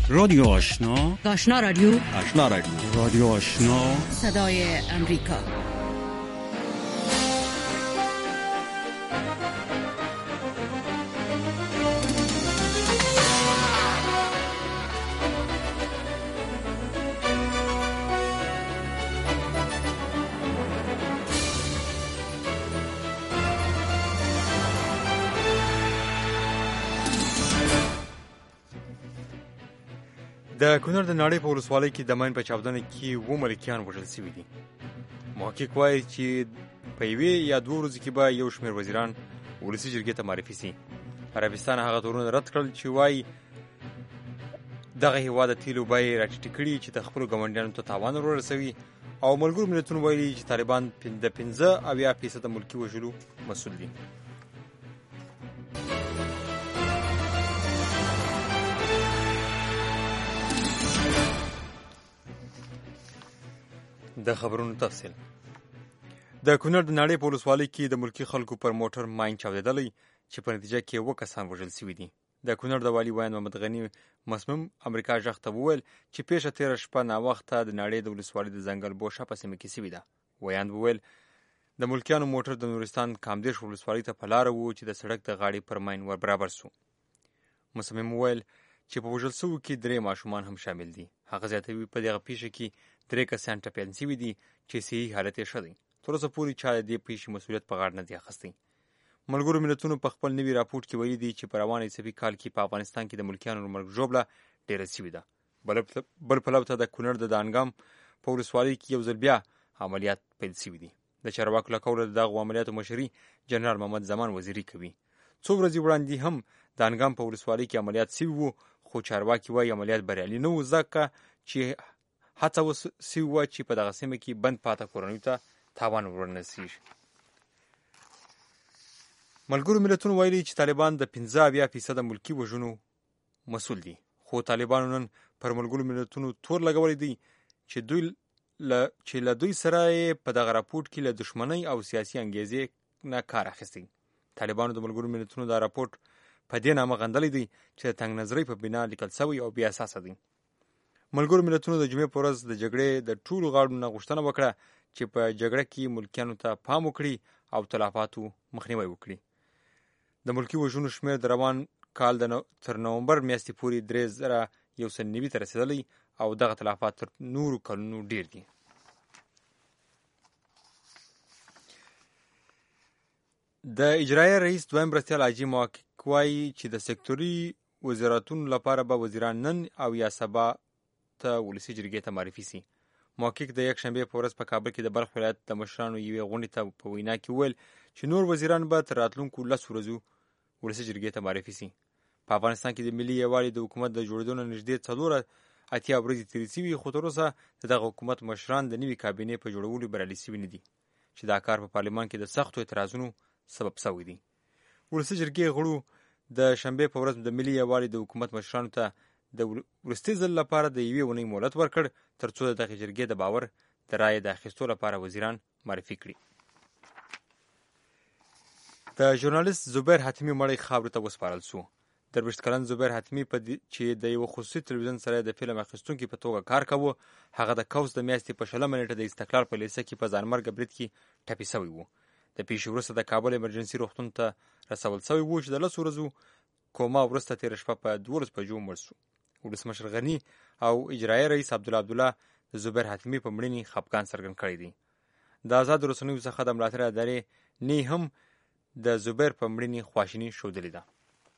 رادیو آشنا، آشنا رادیو، آشنا رادیو، رادیو آشنا، صدای امریکا. د کونړ د ناړۍ په ولسوالۍ کې د ماین په چاودنه کې 7 ملکیان وژل شوي دي. محقق وایي چې په یوې یا 2 ورځې کې به یو شمېر وزیران ولسي جرګې ته معرفي سي. عربستان هغه تورونه رد کړل چې وایي دغه هېواد د تیلو بیې راټیټې کړي چې د خپلو ګاونډیانو ته تاوان ورسوي، او ملګرو ملتونو ویلي چې طالبان د 15% ملکي وژلو مسؤل دي. د خبرونو تفصیل. د کونړ د ناړۍ په ولسوالۍ کې د ملکي خلکو پر موټر ماین چاودېدلی چې په نتیجه کې 7 کسان وژل شوي دي. د کونړ د والي ویاند محمد غني مصمم امریکا غږ ته وویل چې پیښه تېره شپه ناوخته د ناړۍ د ولسوالۍ د ځنګل بوشه په سیمه کې شوې ده. ویاند وویل د ملکیانو موټر د نورستان کامدېش ولسوالۍ ته په لاره و چې د سړک د غاړې پر ماین ور برابر سو. مصمم وویل چې په وژل شوو کې 3 ماشومان هم شامل دي. هغه زیاتوي په دغه پیښه کې 3 کسان ټپیان شوي دي چې صحي حالت یې ښه دی. تر اوسه پورې چا د دې پیښې مسؤلیت په غاړه نه دی اخیستی. ملګرو ملتونو په خپل نوي راپورټ کې ویلي دي چې په روان عیسوي کال کې په افغانستان کې د ملکیانو مرګ ژوبله ډېره شوې ده. بل پلو ته د کونړ د دانګام په ولسوالۍ کې یو ځل بیا عملیات پیل شوي دي. د چارواکو له قوله د دغو عملیاتو مشري جنرال محمد زمان وزیري کوي. څو ورځې وړاندې هم دانګام په ولسوالۍ کې عملیات شوي وو، خو چارواکي وایي عملیات بریالي نه و، ځکه چې هڅه وسوې وه چې په دغه سیمه کې بند پاته کورنیو ته تاوان ورنرسېږي. ملګرو ملتونو ویلي چې طالبان د 15% ملکي وژنو مسؤل دي، خو طالبانو نن پر ملګرو ملتونو تور لګولی دی چې له دوی سره په دغه راپورټ کې له دښمنۍ او سیاسي انګیزې نه کار اخیستی. طالبانو د ملګرو ملتونو دا راپورټ په دې نامه غندلی دی چې د تنګ نظرۍ په بنا لیکل شوی او بې اساسه دی. ملګرو ملتونو د جمعې په ورځ د جګړې د ټولو غاړو نه غوښتنه وکړه چې په جګړه کې ملکیانو ته پام وکړي او تلفاتو مخنیوی وکړي. د ملکي وژنو شمېر د روان کال تر نومبر میاشتې پورې 3190 ته رسېدلی او دغه تلفات تر نورو کلونو ډېر دي. د اجرایه رئیس دویم مرستیال حاجي محقق وایي چې د سکتوري وزارتونو لپاره به وزیران نن او یا سبا ته ولسي جرګې ته معرفي سي. محقق د یکشنبې په ورځ په کابل کې د بلخ ولایت د مشرانو یوې غونډې ته په وینا کې وویل چې نور وزیران به تر راتلونکو 10 ورځو ولسي جرګې ته معرفي سي. په افغانستان کې د ملي یووالي د حکومت د جوړېدو نه نږدې 4 ورځې تېرې شوي، خو تر اوسه د دغه حکومت مشران د نوي کابینې په جوړولو بریالي شوي نه دي چې دا کار په پارلمان کې د سختو اعتراضونو سبب شوی دی. ولسي جرګې غړو د شنبې په ورځ د ملي یووالي د حکومت مشرانو ته د وروستي ځل لپاره د 1 اونۍ مهلت ورکړ تر څو د دغې جرګې د باور د رایې د اخیستو لپاره وزیران معرفي کړي. د ژورنالیست زبیر حتمي مړی خاورو ته وسپارل شو. 23 کلن زبیر حتمي چې د یو خصوصي تلویزیون سره د فلم اخیستونکي په توګه کار کاوه، هغه د کوس د میاشتې په 20 نیټه د استقلال په لیسه کې په ځانمرګه برید کې ټپي شوی و. د پیښې وروسته د کابل امرجنسي روغتون ته رسول شوی و چې د 10 ورځو کوما وروسته تېره شپه په 12 بجو مړ شو. ولسمشر غني او اجرایه رئیس عبدالله د زبیر حتمي په مړینې خفګان څرګند کړی دی. د آزاد رسنیو څخه د ملاتړ ادارې نه هم د زبیر په مړینې خواشیني ښودلې ده.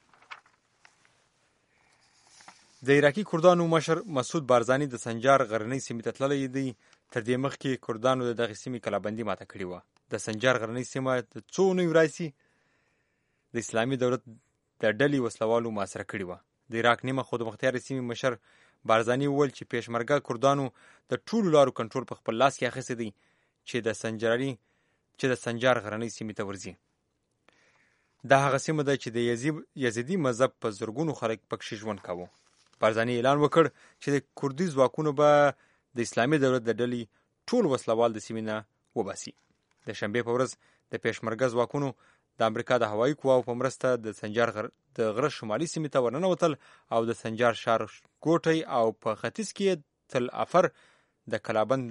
د عراقي کردانو مشر مسعود بارزاني د سنجار غرنۍ سیمې ته تللی دی. تر دې مخکې کردانو د دغې سیمې کلابندي ماته کړې وه. د سنجار غرنۍ سیمه د څو اونیو راهیسې د اسلامي دولت د ډلې وسلوالو محاصره کړې وه. د عراق نیمه خودمختیارې سیمې مشر بارزاني وویل چې پېشمرګه کردانو د ټولو لارو کنټرول په خپل لاس کې اخیستی دی چې د سنجار غرنۍ سیمې ته ورځي. دا هغه سیمه ده چې د یزیدي مذهب په زرګونو خلک پکښې ژوند کاوه. بارزاني اعلان وکړ چې د کردي ځواکونو به د اسلامي دولت د ډلې ټول وسلوال د سیمې نه وباسي. د شنبې په ورځ د پېشمرګه ځواکونو د امریکا د هوایي قواو په مرسته د سنجار د غره شمالي سیمې ته ورننوتل او د سنجار ښار ګوټی او په ختیځ کې تل افر د کلابند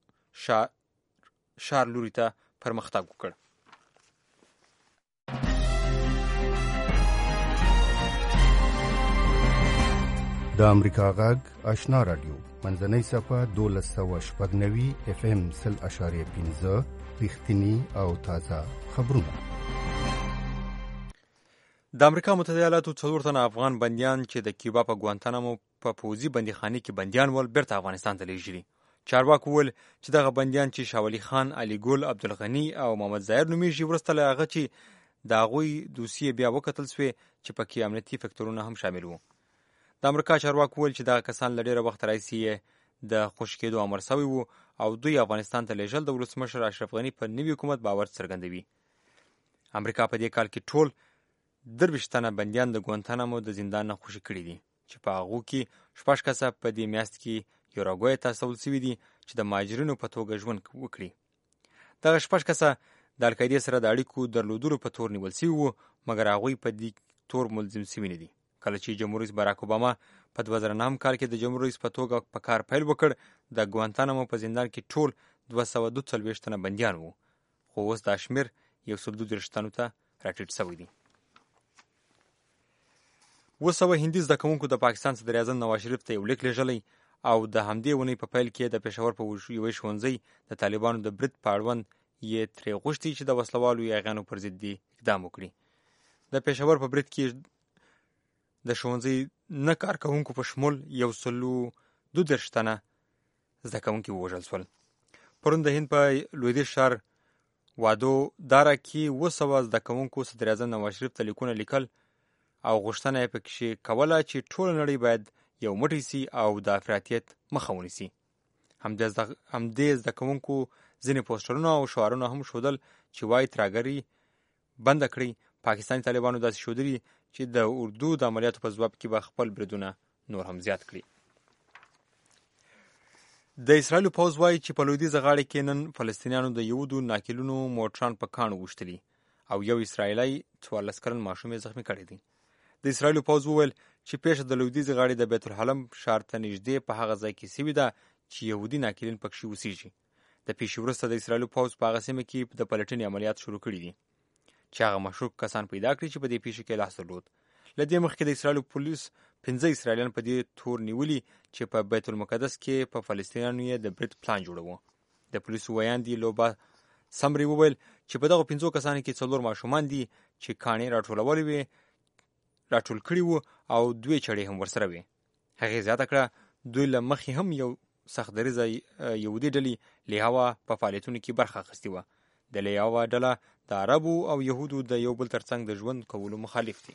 ښار لوري ته پرمختګ وکړ. د امریکا غږ آشنا رادیو منځنۍ صفحه 1290 FM 0.5 رښتینی او تازه خبرونه. د امریکا متحده ایالاتو 4 تنه افغان بندیان چې د کیوبا په ګوانتانامو په پوځي بندیخانه کې بندیان ول بیرته افغانستان ته لیږلي. چارواکو وویل چې دغه بندیان چې شاولي خان، علي ګل، عبدالغني او محمد ظاهر نومیږي وروسته له هغه چې د هغوی دوسیې بیا وکتل سوې چې پکې امنیتي فکتورونه هم شامل وو. د امریکا چارواکو وویل چې دغه کسان له ډېره وخت راهیسې د خوشي کېدو امر سوی وو او دوی افغانستان ته لیږل د ولسمشر اشرف غني په نوي حکومت باور څرګندوي. امریکا په دې کال کې ټول 23 تنه بندیان د ګوانتانامو د زندان نه خوشي کړي دي چې په هغو کې 6 کسه په دې میاشت کې یوراګوای ته استول سوي دي چې د مهاجرینو په توګه ژوند وکړي. دغه 6 کسه د القاعدې سره د اړیکو درلودلو په تور نیول سوي وو، مګر هغوی په دې تور ملزم سوي نه دي. کله چې جمهور رئیس باراک اوباما په 2009 کال کې د جمهور رئیس په توګه په کار پیل وکړ، د ګوانتانامو په زندان کې ټول 242 تنه بندیان وو، خو اوس دا شمېر 132 تنو ته راټیټ شوی دی. 200 هندي زده کوونکو د پاکستان صدر اعظم نواز شریف ته یو لیک لیږلی او د همدې ونې په پیل کې د پېښور په یوې ښوونځي د طالبانو د برید په اړوند یې ترې غوښتي چې د وسلوالو یاغیانو پر ضد دې اقدام وکړي. د پېښور په برید کې د ښوونځي نه کارکوونکو په شمول 132 تنه زده کوونکي ووژل شول. پرون د هند په لویدیځ ښار وادودارا کې 200 زده کوونکو صدر اعظم نواز شریف ته لیکونه لیکل او غوښتنه یې پکې کوله چې ټوله نړۍ باید یو موټی سي او د افراطیت مخه ونیسي. همدې زده کوونکو ځینې پوسټرونه او شعارونه هم ښودل چې وایي ترهګري بنده کړئ. پاکستاني طالبانو داسې ښودلي چې د اردو د عملیاتو په ځواب کې به خپل بریدونه نور هم زیات کړي. د اسرائیلو پوځ وایي چې په لویدیځه غاړه کې نن فلسطینیانو د یهودو ناکلونو موټران په کاڼو وشتلي او یو اسرائیلی 14 کلن ماشوم یې زخمي کړی دی. د اسرائیلو پوځ وویل چې پیښه د لویدیځې غاړې د بیت الحلم ښار ته نږدې په هغه ځای کې سوې ده چې یهودي ناکلین پکښې اوسېږي. د پیښې وروسته د اسرائیلو پوځ په هغه سیمه کې د پلټنې عملیات شروع کړي دي چې هغه مشکوک کسان پیدا کړي چې په دې پیښه کې لاس درلود. له دې مخکې د اسرائیلو پولیس 15 اسرائیلیان په دې تور نیولي چې په بیت المقدس کې په فلسطینیانو یې د برید پلان جوړاوه. د پولیسو ویاندې لوبا سمري وویل چې په دغه 15 کسانو کې 4 ماشومان دي چې کاڼې راټول کړي وو او 2 چړې هم ورسره وي. هغې زیاته کړه دوی له مخې هم یو سخت دریځه یهودي ډلې لیهوا په فعالیتونو کې برخه اخیستې وه. د لیهوا ډله د عربو او یهودو د یو بل ترڅنګ د ژوند کولو مخالف دي.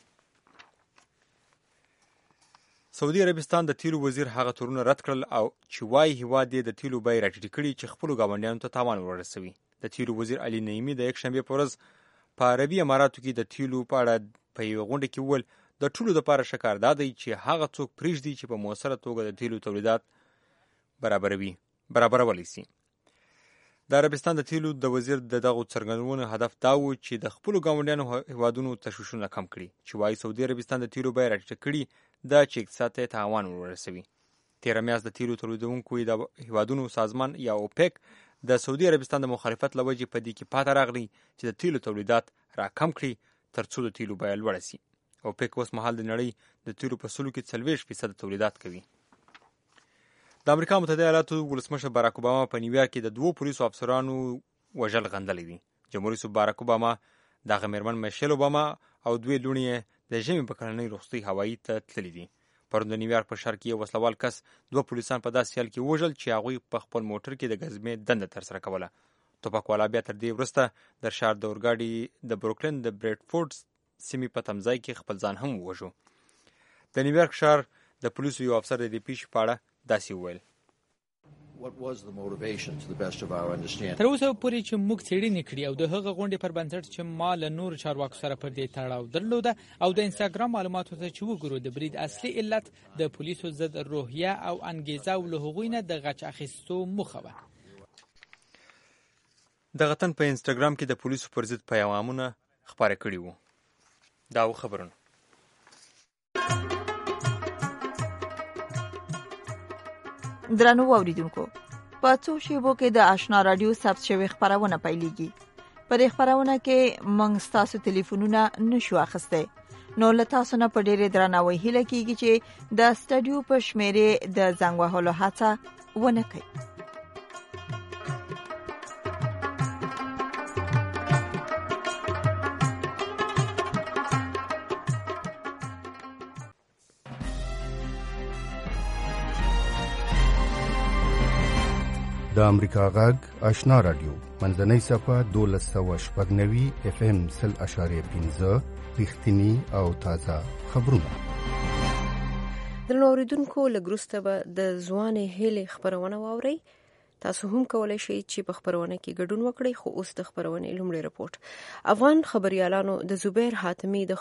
سعودي عربستان د تیلو وزیر هغه تورونه رد کړل او چې وایي هیواد یې د تیلو بیې راټیټې کړي چې خپلو ګاونډیانو ته تاوان ورسوي. د تیلو وزیر علي نعیمي د یکشنبې په ورځ په عربي اماراتو کې د تیلو په اړه په یوه غونډه کې وویل د ټولو دپاره ښه کار دا دی چې هغه څوک پرېږدي چې په مؤثره توګه د تیلو تولیدات برابرولی سي. د عربستان د تیلو د وزیر د دغو څرګندونو هدف دا و چې د خپلو ګاونډیانو هیوادونو تشویشونه کم کړي چې وایي سعودي عربستان د تیلو بیه راټیټه کړي دا چې اقتصاد ته تاوان ورسوي. تېره میاشت د تیلو تولیدونکو د هیوادونو سازمان یا اوپیک د سعودي عربستان د مخالفت له وجې په دې کې پاته راغلی چې د تیلو تولیدات راکم کړي ترڅو د تیلو بیه لوړه سي. اوپیک اوس مهال د نړۍ د تیلو په سلو کې 40% تولیدات کوي. د امریکا متحده ایالاتو ولسمشر باراک اوباما په نیویارک کې د 2 پولیسو افسرانو وژل غندلی دي. جمهور رئیس باراک اوباما دغه مېرمن میشل اوباما او 2 لوڼې د ژمي په کلنۍ رخصتۍ هوایي ته تللي دي. پرون د نیویارک په ښار کې یو وسلوال کس 2 پولیسان په داسې حال کې وژل چې هغوی په خپل موټر کې د ګزمې دنده ترسره کوله. توپکوالا بیا تر دې وروسته د ښار د اورګاډي د بروکلین د بریډفورډ سیمې په تمځای کې خپل ځان هم ووژو. د نیویارک ښار د پولیسو یو افسر د دې پیښې په اړه داسې وویل. تر اوسه پورې چې موږ څېړنې کړې او د هغه غونډې پر بنسټ چې ما له نور چارواکو سره پر دې تړاو درلوده او د انستاګرام معلوماتو ته چې وګورو د برید اصلي علت د پولیسو ضد روحیه او انګیزه او له هغوی نه د غچ اخیستو موخه وه. دغه تن په انستاګرام کې د پولیسو پر ضد پیغامونه خبره کړي وو. دا خبرونه درنو اوریدونکو، په څو شیبو کې د آشنا رادیو ثبت شوی خبرونه پیلېږي. په دې خبرونه کې موږ ستاسو ټلیفونونه نشو اخیستی، نو له تاسو نه په ډېرې درناوي هیله کېږي چې د سټډیو په شمیرې د زنګ وهلو هڅه ونه کړئ. د امریکا غږ آشنا رادیو منځنۍ صفحه 1290 FM 0.5 رښتینی او تازه خبرونه. درنو اوریدونکو، لږ وروسته به د ځوانې هیلې خبرونه واورئ. تاسو هم کولی شئ چې په خبرونه کې ګډون وکړئ. خو اوس د خبرونې لومړی رپورټ. افغان خبريالانو د زبیر حاتمي د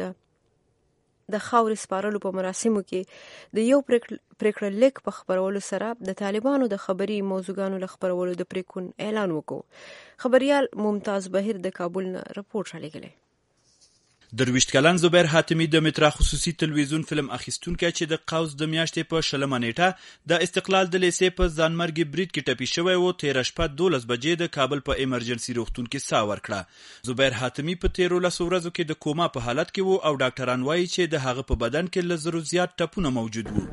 خاورې سپارلو په مراسمو کې د یو پریکړه لیک په خبرولو سره د طالبانو د خبري موضوعګانو له خبرولو د پریکون اعلان وکړ. خبريال ممتاز بهیر د کابل نه رپورټ رالیږلی. 23 کلن زبیر حاتمي د مترا خصوصي تلویزیون فلم اخیستونکی چې د قوس د میاشتې په 20 نیټه د استقلال د لیسې په ځانمرګي برید کې ټپي شوی و. 13 شپه 12 بجې د کابل په ایمرجنسي روغتون کې ساه ورکړه. زبیر حاتمي په 13 ورځو کې د کوما په حالت کې و او ډاکټران وایي چې د هغه په بدن کې له زرو زیات ټپونه موجود وو.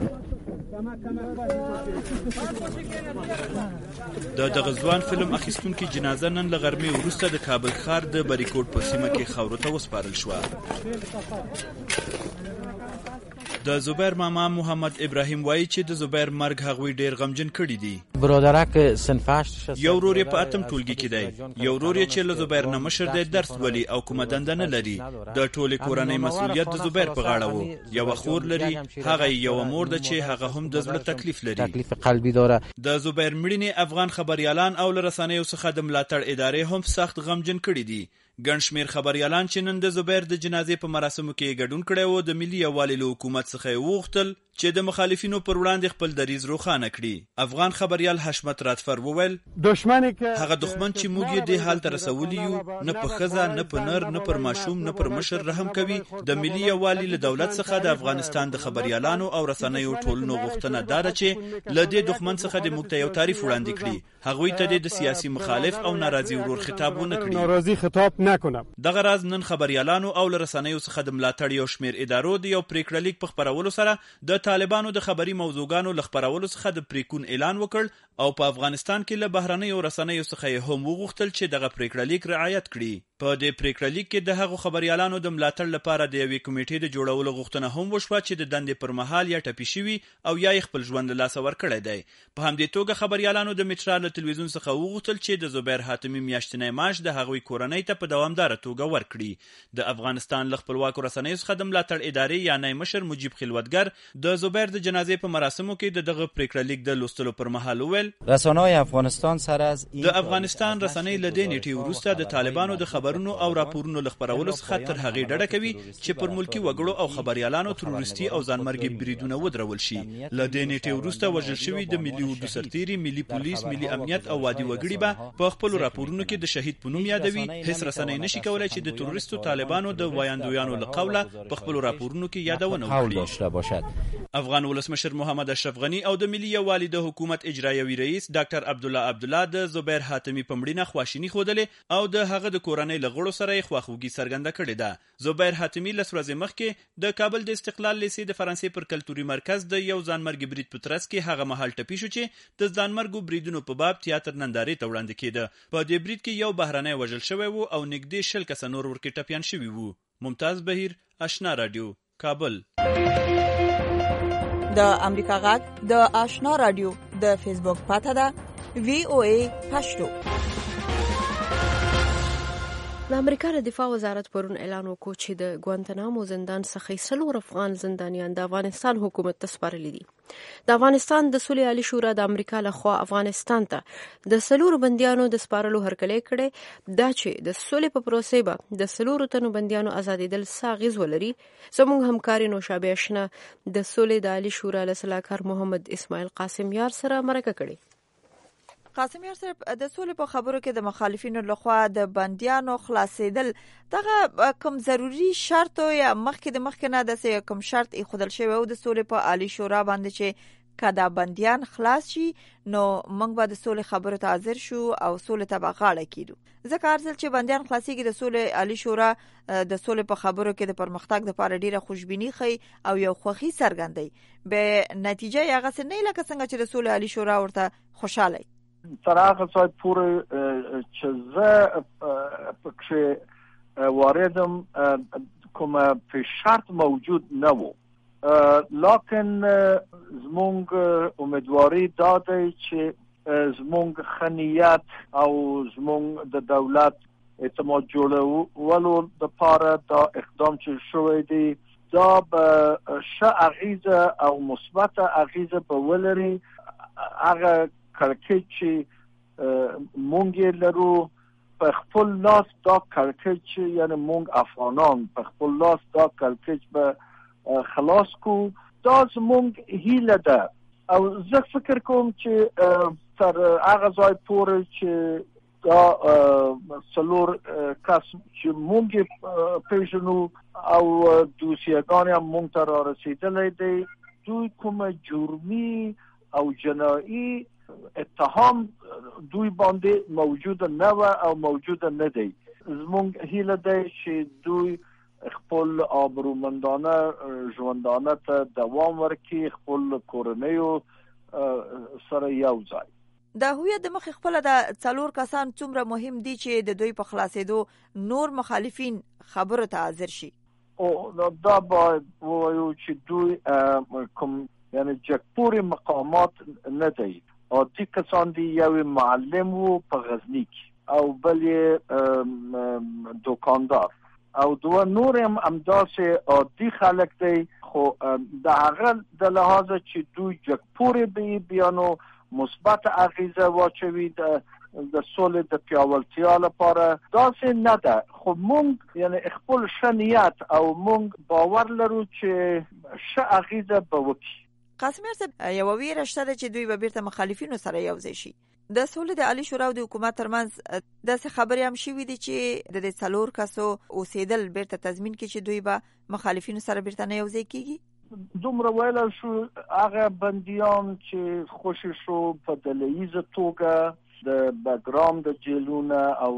دغه ځوان فلم اخیستونکي جنازه نن له غرمې وروسته د کابل ښار د بریکوټ په سیمه کې خاورو ته وسپارل شوه. د زبیر ماما محمد ابراهیم وایي چې د زبیر مرګ هغوی ډیر غمجن کړي دي. برادرک صنفاش یو ورور یې په اتم ټولګي کې دی، یو ورور یې چې له زبیر نه مشر دی درس ولي او کومه دنده نه لري. د ټولې کورنۍ مسؤلیت د زبیر په غاړه وو. یو خور لري، هغه یو مور ده چې هغه هم د زړه تکلیف لري. تکلیف قلبي داره. د زبیر مړینې افغان خبريالان او رسنیو څخه د ملاتړ ادارې هم سخت غمجن کړي دي. ګڼ شمېر خبريالان چې نن د زبیر د جنازې په مراسمو کې ګډون کړی و، د ملي یووالي له حکومت څخه یې وغوښتل چې د مخالفینو پر وړاندې خپل دریځ روښانه کړي. افغان خبريال حشمت راتفر وویل هغه دښمن چې موږ یې دې حال ته رسولي یو، نه په ښځه نه په نر نه پر ماشوم نه پر مشر رحم کوي. د ملي یووالي له دولت څخه د افغانستان د خبريالانو او رسنیو ټولنو غوښتنه دا ده چې له دې دښمن څخه د موږ ته یو تعریف وړاندې کړي، هغوی ته د سیاسي مخالف او ناراضي ورور خطاب ونه کړي. دغه راز نن خبريالانو او رسنیو څخه د ملاتړ یو شمېر ادارو د یو پریکړه لیک په خبرولو سره د طالبانو د خبري موضوعګانو له خبرولو څخه د پریکون اعلان وکړ او په افغانستان کې له بهرنیو رسنیو څخه هم وغوښتل چې دغه پریکړه لیک رعایت کړي. په دې پریکړه لیک کې د هغو خبريالانو د ملاتړ لپاره د یوې کمیټې د جوړولو غوښتنه هم وشوه چې د دندې پر مهال یا ټپي شوي او یا خپل ژوند له لاسه ورکړی دی. په همدې توګه خبريالانو د مترا له تلویزیون څخه وغوښتل چې د زبیر حاتمي میاشتنی معاش د هغوی کورنۍ ته په دوامداره توګه ورکړي. د افغانستان له خپلواکو رسنیو څخه د ملاتړ ادارې یا نای مشر مجیب خلوتګر د زبیر د جنازې په مراسمو کې دغه پریکړه لیک د لوستلو پر مهال وویل رسنۍ افغانستان سره از د افغانستان رسنۍ له دې نیټې وروسته د طالبانو د خبرونو او راپورونو له خبرولو څخه تر هغې ډډه کوي چې پر ملکي وګړو او خبريالانو تروریستي او ځانمرګي بریدونه ودرول شي. له دې نیټې وروسته وژل شوي د ملي اردو سرتیري، ملي پولیس، ملي امنیت او وادي وګړي به په خپل راپورونو کې د شهید په نوم یادوي. هیڅ رسنۍ نشي کولای چې د تروریستو طالبانو د وایاندویانو له قوله په خپل راپورونو کې یادونه وکړي. افغان ولسمشر محمد اشرف غنی او د ملي یووالي د حکومت اجرایوي رئیس ډاکټر عبدالله عبدالله د زبیر حاتمي په مړینه خواشیني ښودلې او د هغه د کورنۍ له غړو سره یې خواخوږي څرګنده کړې ده. زبیر حاتمي لس ورځې مخکې د کابل د استقلال لیسې د فرانسې پر کلتوري مرکز د یو ځانمرګي برید په ترڅ کې هغه مهال ټپي شو چې د ځانمرګو بریدونو په باب تیاتر نندارې ته وړاندې کېده. په دې برید کې یو بهرنی وژل شوی و او نږدې 20 کسه نور ورکې ټپیان شوي وو. ممتاز بهیر، آشنا رادیو، کابل. د امریکا غږ د آشنا رادیو د فیسبوک پاته ده VOA پښتو. د امریکا د دفاع وزارت پرون اعلان وکړ چې د ګوانتنامو زندان څخه 4 افغان زندانیان د افغانستان حکومت ته سپارلي دي. د افغانستان د صلح عالی شورا د امریکا لخوا افغانستان ته د 4 بندیانو د سپارلو هرکلی کړي، دا چې د صلح په پروسې به د 4 تنو بندیانو ازادېدل ساغیز ولري. زموږ همکاري نوشابه اشنا د صلح د عالی شورا له سلاکار محمد اسماعیل قاسم یار سره مرکه کړي. قاسم یار صاحب د سولې په خبرو کې د مخالفینو لخوا د بندیانو خلاصېدل دغه کوم ضروری شرط یا مخکې نه د کوم شرط ایښودل شوی او د سولې په عالی شورا باندې چې کدا بندیان خلاص شي نو موږ به د سولې خبرو ته حاضر شو او سولې ته به غاړه کیدو ځکه ارزل چې بندیان خلاصيږي د سولې عالی شورا د سولې په خبرو کې د پرمختګ لپاره ډیره خوشبینی خي او یو خوخي څرګندي به نتیجه یې هغه څه نه لکه څنګه چې د سولې عالی شورا ورته خوشاله تر هغه ځای پورې چې زه پکې واردم کوم په شرط موجود نه و لکن زمونږ امیدواری داده چې زمونږ خنیت او زمونږ د دولت اعتماد جوړولو لپاره دا اقدام چې شوی دی دا به ښه اغیزه او مثبت اغیزه به ولري هغه کړکېچ چې مونږ لرو په خپل لاس دا کړکېچ یعنی مونږ افغانان په خپل لاس دا کړکېچ به خلاص کو دا زمونږ هیله ده او زه فکر کوم چې تر هغه ځای پورې چې دا څلور کس چې مونږ پیژنو او دوسیه‌ګان هم مونږ ته رارسېدلی دی دوی کومه جرمي او جنایي اتهام دوی باندې موجود نه و او موجود نه دی زمونږ هیله ده چې دوی خپل آبرومندانه ژوندانه ته دوام ورکړي خپل کورنیو سره یو ځای د هویت د مخې خپل د څلور کسان څومره مهم دي چې د دوی په خلاصېدو نور مخالفین خبرو ته حاضر شي او دا باید ووایو چې دوی کوم یعنی جګپوري مقامات نه دی عادي کسان دي یو معلم وو په غزنی کې او بل دکاندار او دوه نور هم همداسې عادي خلک دی خو د هغه د لحاظه چې دوی جګپوري به بیانو مثبت اغیزه واچوي د سولې د پیاوړتیا لپاره داسې نه ده خو مونږ یعنی خپل شنیت او مونږ باور لرو چې ښه اغیزه به وکړي قاسم یار صاحب یو ویره شته چې دوی به بیرته مخالفینو سره یو ځای شي د سولې د عالی شورا او د حکومت ترمنځ داسې خبرې هم شوې دي چې د څلور کسو اوسېدل بیرته تضمین کړي چې دوی به مخالفینو سره بیرته نه یو ځای کیږي دومره ویل شو هغه بندیان چې خوشی شو په دلیزه توګه د بګرام د جیلونه او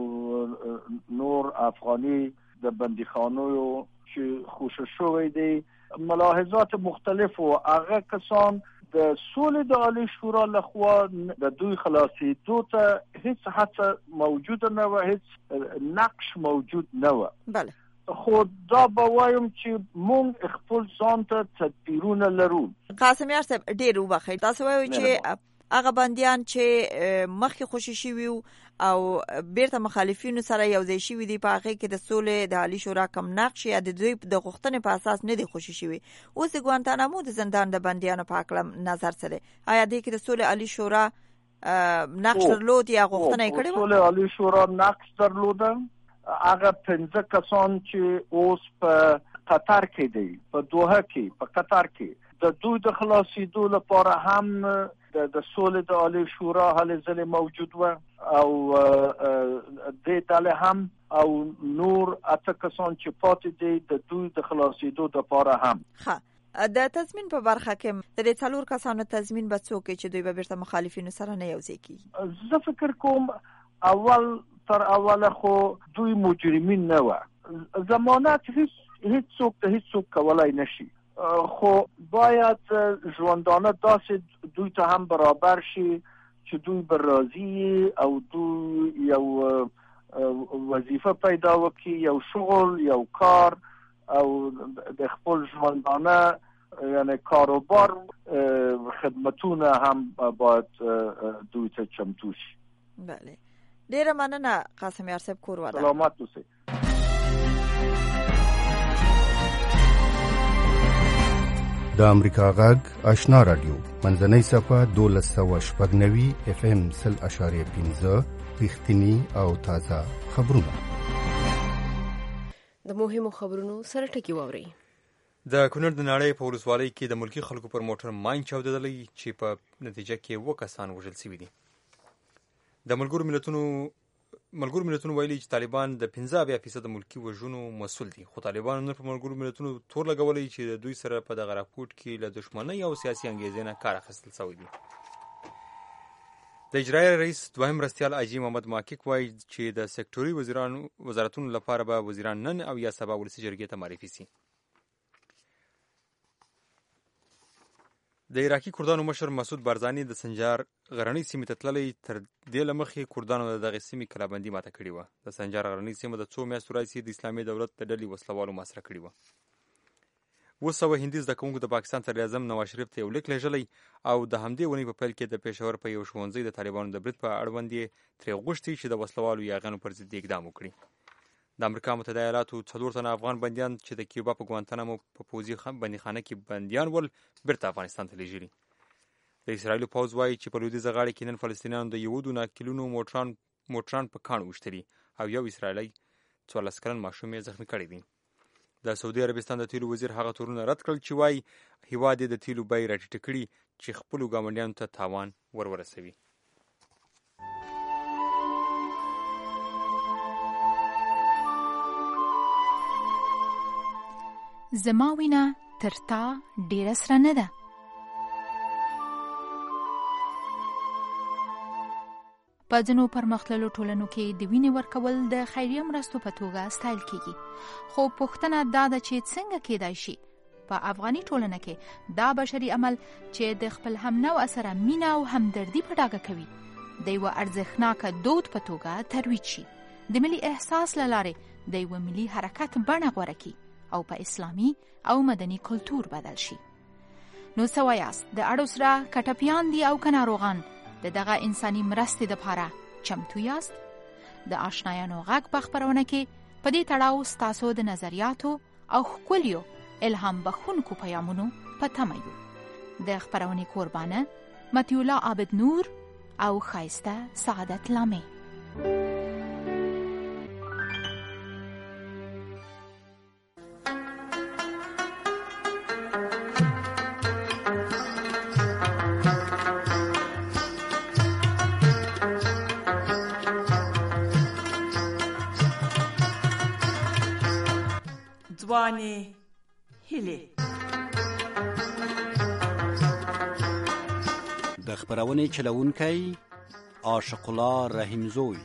نور افغاني د بندیخانو چې خوشی شوی دی ملاحظات مختلف و هغه کسان د سولې د عالی شورا لخوا د دوی خلاصېدو ته هیڅ هڅه موجود نه و هیڅ نقش موجود نه و بله خو دا به وایم چې مونږ خپل ځان ته تدبیرونه لرو قاسم یار صاحب ډېر وبخښئ تاسو وایئ چې هغه بندیان چې مخکې خوشي شوي او بیرته مخالفینو سره یو ځای شوي دي په هغې کې د سولې د عالی شورا کم نقش یا د دوی د غوښتنې په اساس نه دي خوشي شوي اوس د ګوانتانامو د زندان د بندیانو په هکله نظر څه دی آیا دې کې د سولې عالی شورا نقش درلود یا غوښتنه یې کړې وه سولې عالی شورا نقش درلوده هغه 15 کسان چې اوس په قطر کې دي په دوحه کې په قطر کې د دوی د خلاصېدو لپاره هم د سولې د عالی شورا هلې ځلې موجود و او دې ډلې هم او نور اته کسان چې پاتې دي د دوی د خلاصېدو لپاره هم ښه د تضمین په برخه کې د څلور کسانو تضمین به څوک چې دوی به بیرته مخالفینو سره نه یو ځای کیږي زه فکر کوم اول تر اوله خو دوی مجرمین نه و ضمانت هیڅ څوک کولای نشي خو باید ژوندانه داسې دوی ته هم برابر شي چې دوی به راضي او دوی یو وظیفه پیدا وکړي یو شغل یو کار او د خپل ژوندانه یعنی کاروبار خدمتونه هم باید دوی ته چمتو شي بله ډیره مننه قاسم یار صاحب کور ودا سلامت اوسئ د امریکا غږ آشنا رادیو منځنۍ صفه 1290 اف ام 0.15 رښتینی او تازه خبرونه د مهمو خبرونو سره ټکی ووري د کونړ د ناړۍ په ولسوالۍ کې د ملکی خلکو پر موټر ماین چاودېدلی چې په نتیجه کې 2 کسان وژل شوي دي د ملګرو ملتونو ویلي چې طالبان د 15% ملکی وژنو مسؤل دي، خو طالبان نن په ملګرو ملتونو تور لګولي چې د دوی سره په دغه راپورټ کې له دښمنۍ او سیاسي انګیزې نه کار اخیستل شوی دی. د اجرایي رئیس دوهم مرستیال حاجي محمد محقق وایي چې د سکټوري وزارتونو لپاره به وزیران نن او یا سبا ولسي جرګې ته معرفي شي. د عراقي کردانو مشر مسعود بارزاني د سنجار غرنۍ سیمې ته تللی، تر دې له مخکې کردانو د دغې سیمې کلابندي ماته کړې وه. د سنجار غرنۍ سیمه د 2 میاشتو راهیسې د اسلامي دولت د ډلې وسلوالو محاصره کړې وه. 200 هندي زده کوونکو د پاکستان صدر اعظم نواز شریف ته یو لیک لیږلی او د همدې اونۍ په پیل کې د پېښور په یو ښوونځي د طالبانو د برید په اړوند یې ترې غوښتي چې د وسلوالو یاغیانو پر ضد اقدام وکړي. د امریکا متحده ایالاتو 4 تنه افغان بندیان چې د کیوبا په ګوانتانامو په پوځي بندیخانه کې بندیان ول بیرته افغانستان ته لیږلي. د اسرائیلو پوځ وایي چې په لویدیځه غاړه کې نن فلسطینیانو د 11 کیلونو موټران په کاڼو وشتلي او یو اسرائیلی 14 کلن ماشوم یې زخمي کړی دی. د سعودي عربستان د تیلو وزیر هغه تورونه رد کړل چې وایي هیواد یې د تیلو بیې راټیټه کړي چې خپلو ګاونډیانو ته تاوان ورسوي. زما وینه تر تا ډیره سره نه ده. په ځینو پرمختللو ټولنو کې د وینې ورکول د خیریه مرستو په توګه ستایل کیږي، خو پوښتنه دا ده چې څنګه کېدای شي په افغاني ټولنه کې دا بشري عمل چې د خپل همنوع سره مینه او همدردي په ډاګه کوي د یوه ارزښتناکه دود په توګه ترویج شي، د ملي احساس له لارې د یوه ملي حرکت بڼه غوره کړي او په اسلامي او مدني کلتور بدل شي. نو څه وایاست؟ د اړو سره کټپیان دي او که ناروغان د دغه انساني مرستې دپاره چمتو یاست؟ د آشنایانو غږ په خپرونه کې په دې تړاو ستاسو د نظریاتو او ښکلیو الهام بخونکو پیامونو په تمه یو. د خپرونې قربانه متیولا عابد نور او ښایسته سعادت لامې. ځوانې هیلې د خپرونې چلوونکی عاشق الله رحیمزوی.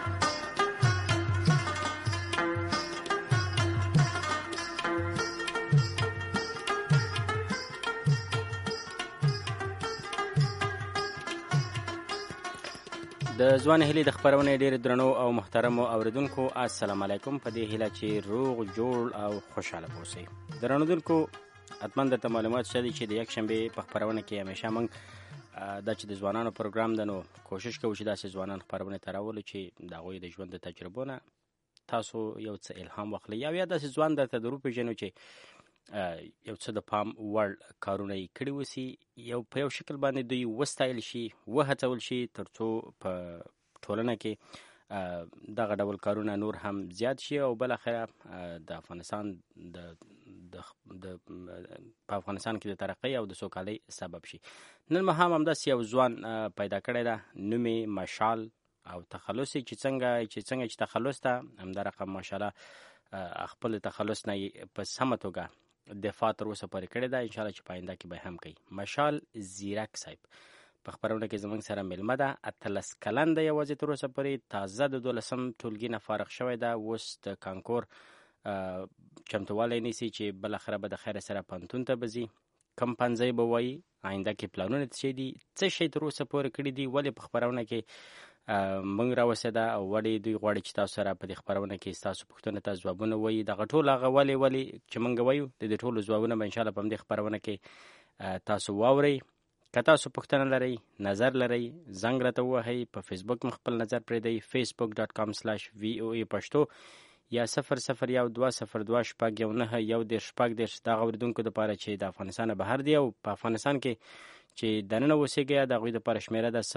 د ځوان هیلې د خپرونې ډېر درنو او محترمو اوریدونکو السلام علیکم. په دې هیله چې روغ جوړ او خوشاله اوسئ. درنودونکو حتما درته معلومات شته چې د یک شنبې په خپرونه کې همیشه موږ دا چې د ځوانانو پروګرام ده نو کوشش کوو چې داسې ځوانان خپرونې ته راولو چې د هغوی د ژوند د تجربو نه تاسو یو څه الهام واخلئ یا داسې ځوان درته در وپېژنو چې یو څه د پام وړ کارونه یې کړي وسي، یو په یو شکل باندې دوی وستایل شي، وهڅول شي تر څو په ټولنه کې دغه ډول کارونه نور هم زیات شي او بالاخره د افغانستان په افغانستان کې د ترقۍ او د سوکالۍ سبب شي. نن مهال همداسې یو ځوان پیدا کړی ده، نوم یې مشال او تخلص چې څنګه تخلص ته همدا رقم ماشاءالله خپل تخلص نه په سمه توګه دفاع تر اوسه پورې کړې ده، انشاءالله چې په آینده کې به هم کوي. مشال زیرک صاحب په خپرونه کې زموږ سره میلمه ده. 18 کلن ده یوازې تر اوسه پورې، تازه د 12م ټولګي نه فارغ شوی ده، اوس د کانکور چمتووالی نیسي چې بالاخره به د خیر سره پوهنتون ته به ځي. کم پنځی به وایي، آینده کې پلانونه څه دي، څه شی تر اوسه پورې کړي دي، ولې په خپرونه کې موږ راوسته او ولې دوی غواړي چې تاسو سره په دې خپرونه کې ستاسو پوښتنو ته ځوابونه وایي. دغه ټول هغه ولې چې موږ وایو د دې ټولو ځوابونه به انشاءالله په همدې خپرونه کې تاسو واورئ. که تاسو پوښتنه لرئ، نظر لرئ، زنګ راته ووهئ. په فیسبوک مې خپل نظر پرېږدئ، facebook.com/VOA پښتو یا 001202 دغه اورېدونکو دپاره چې د افغانستان بهر دی او په افغانستان کې چې دننه اوسېږي د هغوی دپاره شمېره ده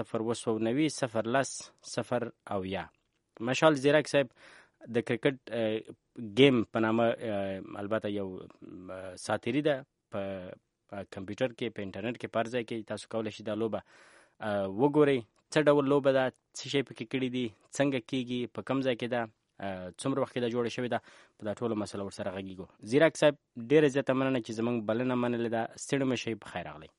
02900 مشال زیرک صاحب د کرکټ گیم په نامه البته یو ساتیري ده په کمپیوټر کې، په انټرنیټ کې، په هر ځای کې تاسو کولی شئ دا لوبه وګورئ. څه ډول لوبه ده، څه شی پکې کړي دي، څنګه کیږي، په کوم ځای کې ده، څومره وخت کې دا جوړه شوې ده، په دا ټوله مسله ورسره غږیږو. زیرک صاحب ډېره زیاته مننه چې زموږ بلنه منلې ده. ستړي مه شئ، په خیر راغلی.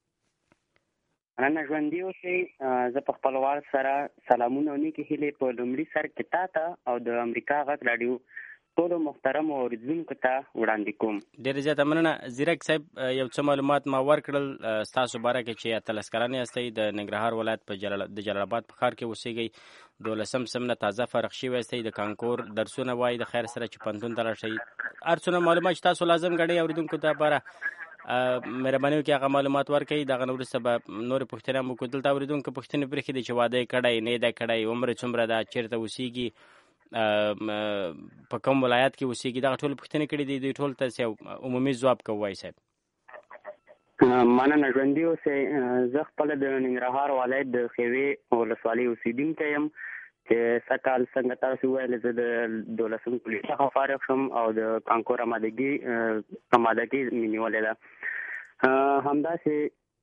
مننه، ژوندي اوسئ. زه په خپل وار سره سلامونه او نیکې هیلې په لومړي سر کې تا ته او د امریکا غږ راډیو ټولو محترمو اورېدونکو ته وړاندې کوم. ډېره زیاته مننه. زیرک صاحب یو څه معلومات ما ورکړل ستاسو باره کې چې 18 کلن یاستئ، د ننګرهار ولایت په د جلال آباد په ښار کې اوسېږئ، 12 سم نه تازه فارغ شوي یاستئ، د کانکور درسونه وایي د خیر سره چې پوهنتون ته لاړ شئ. هر څونه معلومات چې تاسو لازم ګڼئ اورېدونکو ته لپاره مهرباني وکړئ هغه معلومات ورکړئ. دغه نه وروسته به نورې پوښتنې هم وکړو. دلته اورېدونکو پوښتنې پرېښې دي چې واده یې کړی، نه یې ده کړی، عمر څومره ده، چېرته اوسېږي، په کوم ولایت کې اوسېږي، دغه ټولې پوښتنې کړي دي. دوی ټول ته یو عمومي ځواب کوو. وایي صاحب مننه، ژوندي اوسئ. زه خپله د ننګرهار ولایت د خیوې ولسوالۍ اوسېدونکی یم چې سږکال څنګه تاسو وویل زه د 12 کلیې څخه فارغ شوم او د کانکور آمادګي مې نیولې ده. همداسې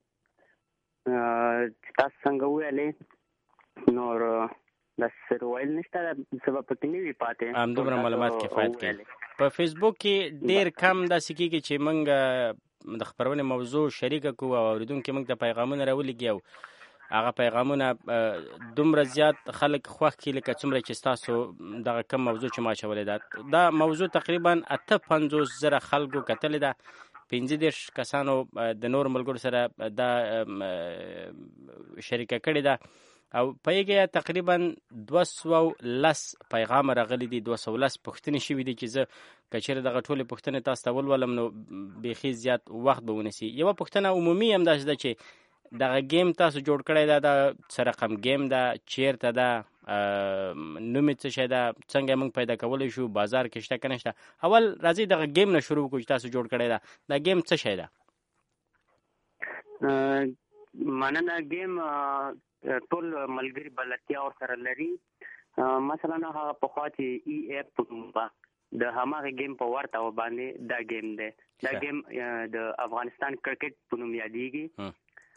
چې تاسو څنګه وویلې نور داسې ویل نشته، څه به پکې نه وي پاتې، همدومره معلومات کفایت کوي. په فیسبوک کې ډېر کم داسې کېږي چې موږ د خپرونې موضوع شریکه کړو او اورېدونکي موږ ته پیغامونه راولېږي او هغه پیغامونه دومره زیات خلک خوښ کړي لکه څومره چې ستاسو دغه کم موضوع چې ما اچولې ده. دا موضوع تقریبا 58,000 خلکو کتلې ده، 15 کسانو د نور ملګرو سره دا شریکه کړې ده او په هغې تقریبا 210 پیغام راغلی دي، 210 پوښتنې شوي دي چې زه که چېرې دغه ټولې پوښتنې تاسو ته ولولم نو بیخي زیات وخت به ونیسي. یوه پوښتنه عمومي همداسې ده چې دغه گیم تاسو جوړ کړی ده، دا څه رقم گیم ده، چیرته ده، نوم یې څه شی ده، څنګه موږ پیدا کولی شو، بازار کې شته که نشته. اول راځئ دغه گیم نه شروع کړو چې تاسو جوړ کړی ده. دا گیم څه شی ده؟ مننه. گیم ټول ملګري بلدتیا ورسره لري. مثلا هغه پخوا چې ای ایپ په نوم د هماغه گیم په ورته باندې دا گیم دی. دا گیم د افغانستان کرکټ په نوم یادېږي.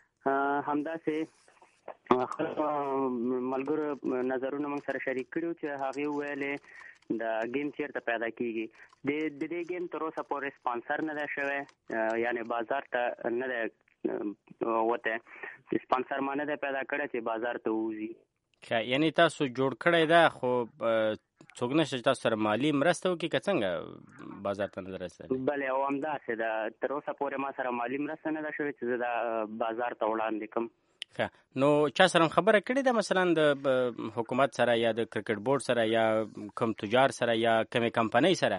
همداسې ملګرو نظرونه موږ سره شریک کړي چې هغې وویلې دا گیم چېرته پیدا کېږي. د دې گیم تر اوسه پورې سپانسر نه دی شوی، یعنې بازار ته نه دی وته، سپانسر ما نه دی پیدا کړی چې بازار ته ووځي. یعنې تاسو جوړ کړی ده خو څوک نشته چې تاسو سره مالي مرسته وکړي که څنګه بازار ته نه ده رسېدلی؟ بلې او همداسې ده، تر اوسه پورې ما سره مالي مرسته نه ده شوې چې زه دا بازار ته وړاندې کړم. نو چا سره خبره کړې ده مثلا د حکومت سره یا د کرکټ بورډ سره یا کوم تجار سره یا کومې کمپنۍ سره؟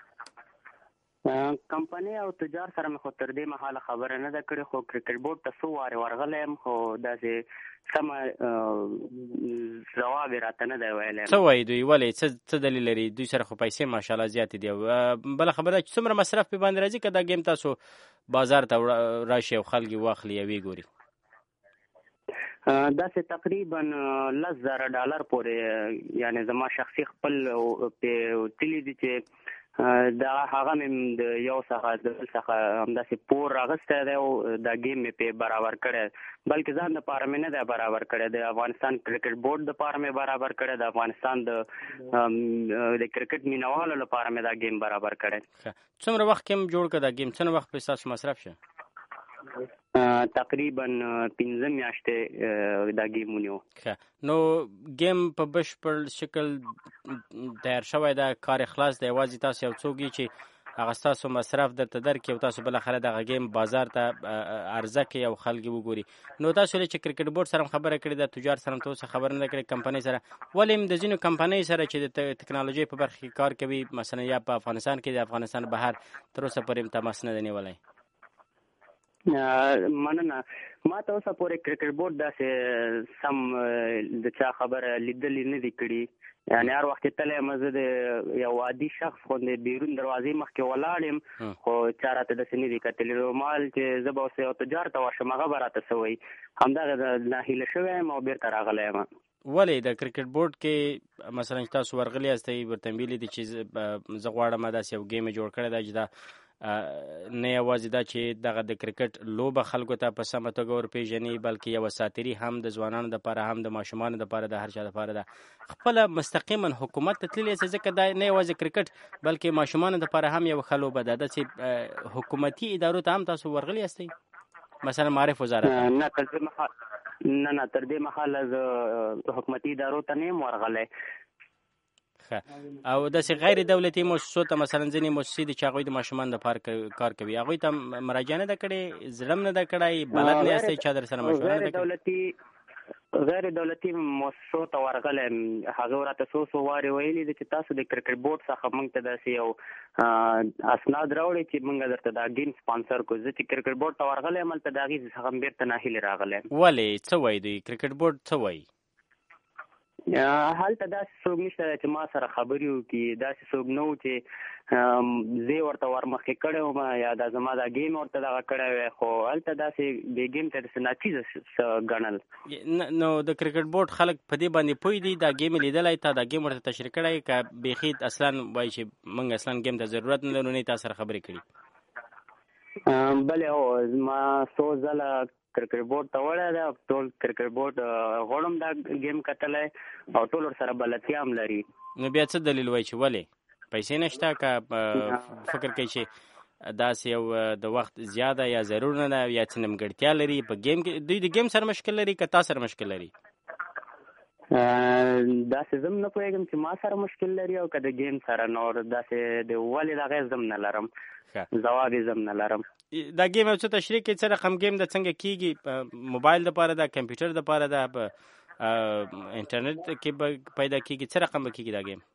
کمپنۍ او تجار سره مې خو تر دې مهاله خبره نه ده کړې، خو کرکټ بورډ ته څو وارې ورغلی یم خو داسې سمه ځواب یې راته نه دی ویلی. څه وایي دوی؟ ولې څه دلیل لري؟ دوی سره خو پیسې ماشاءالله زیاتې دي او بله خبره چې څومره مصرف پې باندې راځي که دا گیم تاسو بازار ته راشي او خلک یې واخلي او ویې ګوري؟ داسې تقریبا $10,000 پورې، یعنی زما شخصي خپل پې تلي دي چې دا هغه مې د یو څخه د بل څخه همداسې پور راغستی دی او دا گیم مې پې برابر کړی، بلکې ځان دپاره مې نه دی برابر کړی، د افغانستان کرکټ بورډ دپاره مې برابر کړی، د افغانستان د کرکټ مینوالو لپاره مې دا گیم برابر کړی. څومره وخت کې م جوړ کړه دا گیم؟ څومره وخت پې ستاسو مصرف شه؟ تقریبا 15 میاشتې دا گیم ونیو. نو گیم په بشپړ شکل تیار شوی ده، کار خلاص دی، یوازې تاسو یو څوک یې چې هغه ستاسو مصرف درته درکړي او تاسو بالاخره دغه گیم بازار ته عرضه کړئ او خلک یې وګوري. نو تاسو ولې چې کرکټ بورډ سره هم خبره کړې ده، تجار سره هم تر اوسه خبره نه ده کړې، کمپنۍ سره ولې هم د ځینو کمپنۍ سره چې د ټکنالوژۍ په برخه کې کار کوي مثلا یا په افغانستان کې د افغانستان بهر تر اوسه پورې تماس نه دی نیولی؟ مننه. ما ته اوسه پورې کرکټ بورډ داسې سم د چا خبره لیدلې نه دي کړي، یعنې هر وخت تللی یم زه د یو عادي شخص غوندې بیرون دروازې مخکې ولاړ یم خو چا راته داسې نه دي کتلي. مال چې زه به اوس یو تجار ته ورشم هغه به راته څه وایي، همدغه ناهیله شوی یم او بېرته راغلی یم. ولې د کرکټ بورډ کې مثلا چې تاسو ورغلي یاستئ ورته ویلي دي چې زه غواړم داسې یو ګیم جوړ کړی دی چې دا نه یوازې دا چې دغه د کرکټ لوبه خلکو ته په سمه توګه ورپېژني بلکې یوه ساتري هم د ځوانانو دپاره هم د ماشومانو دپاره د هر چا دپاره ده خپله مستقیما حکومت ته تللی ځکه دا نه یوازې کرکټ بلکې ماشومانو دپاره هم یوه ښه لوبه ده چې حکومتي ادارو ته هم تاسو ورغلي یاستئ مثلا معرف وزارت نه تر دې مهاله زه حکومتي ادارو ته نه یم ورغلی او داسې غیر دولتي مؤسسو ته مثلا ځینې مؤسسې دي چې هغوی د ماشومانو دپاره کار کوي هغوی ته مراجعه نه ده کړې زړه م نه ده کړی بلد نه یاستئ چا در سره مشوره نه ده کړې غیر دولتي مؤسسو ته ورغلی هغه راته څو وارې ویلي دي چې تاسو د کرکټ بورډ څخه موږ ته داسې یو اسناد راوړئ چې موږ درته دا ګیم سپانسر کړو زه چې کرکټ بورډ ته ورغلی یم هلته د هغې څخه م بېرته ناهیلې راغلی ولې څه وایي دوی کرکټ بورډ څه وایي هلته داسې څوک نشته چې ما سره خبرې وکړي داسې څوک نه و چې زه ورته ورمخکې کړی وم یا دا زما دا ګیم ورته دغه کړی وی خو هلته داسې دې ګیم ته داسې ناچیزه څه ګڼل نو د کرکټ بورډ خلک په دې باندې پوه دي دا ګیم لیدلی تا دا ګیم ورته تشریح کړی که بیخي اصلا وایي چې موږ اصلا ګیم ته ضرورت نه لرو نه تا سره خبرې کړي بلې هو ما څو ځله کرکټ بورډ ته وړی ده ټول کرکټ بورډ غواړم دا ګیم کتلی او ټول ورسره بلدتیا هم لري نو بیا څه دلیل وایي چې ولې پیسې نشته که فکر کوي چې داسې یو د وخت زیاده یا ضرور نه ده یا څه نیمګړتیا لري په ګیم کې دوی د ګیم سره مشکل لري که تا سره مشکل لري داسې زم نه پوهېږم چې ما سره مشکل لري او که د ګیم سره نور داسې د ولې دغې زم نه لرم ځواب یې زم نه لرم دا ګیم یو څه تشریح کړي څه رقم ګیم د څنګه کېږي موبایل دپاره ده کمپیوټر دپاره ده په انټرنټ کې به پیدا کېږي څه رقم به کېږي دا ګیم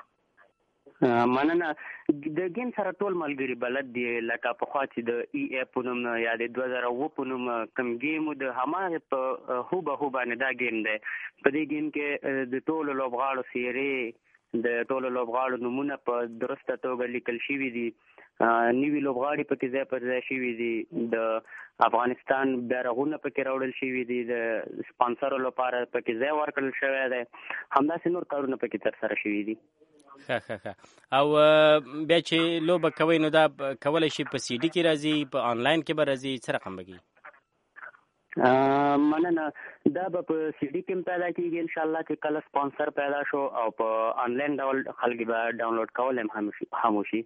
مننه د ګیم سره ټول ملګري بلد دي لکه پخوا چې د ای ای په نوم یا د 2007 په نوم کوم ګیم د هماغې په هوبه باندې دا ګیم دی په دې ګیم کې د ټولو لوبغاړو څیرې د ټولو لوبغاړو نومونه په درسته توګه لیکل شوي دي نوي لوبغاړي پکې ځای پر ځای شوي دي د افغانستان بیرغونه پکې راوړل شوي دي د سپانسرو لپاره پکې ځای ورکړل شوی دی همداسې نور کارونه پکې ترسره شوي دي او بیا چې لوبه کوئ نو دا کولی شي په سی ډي کې راځي په آنلاین کې به راځي څه رقم به کېږي مننه دا به په سی ډي کې هم پیدا کېږي انشاءالله چې کله سپانسر پیدا شو او په آنلاین ډول خلک به ډاونلوډ کول هم وشي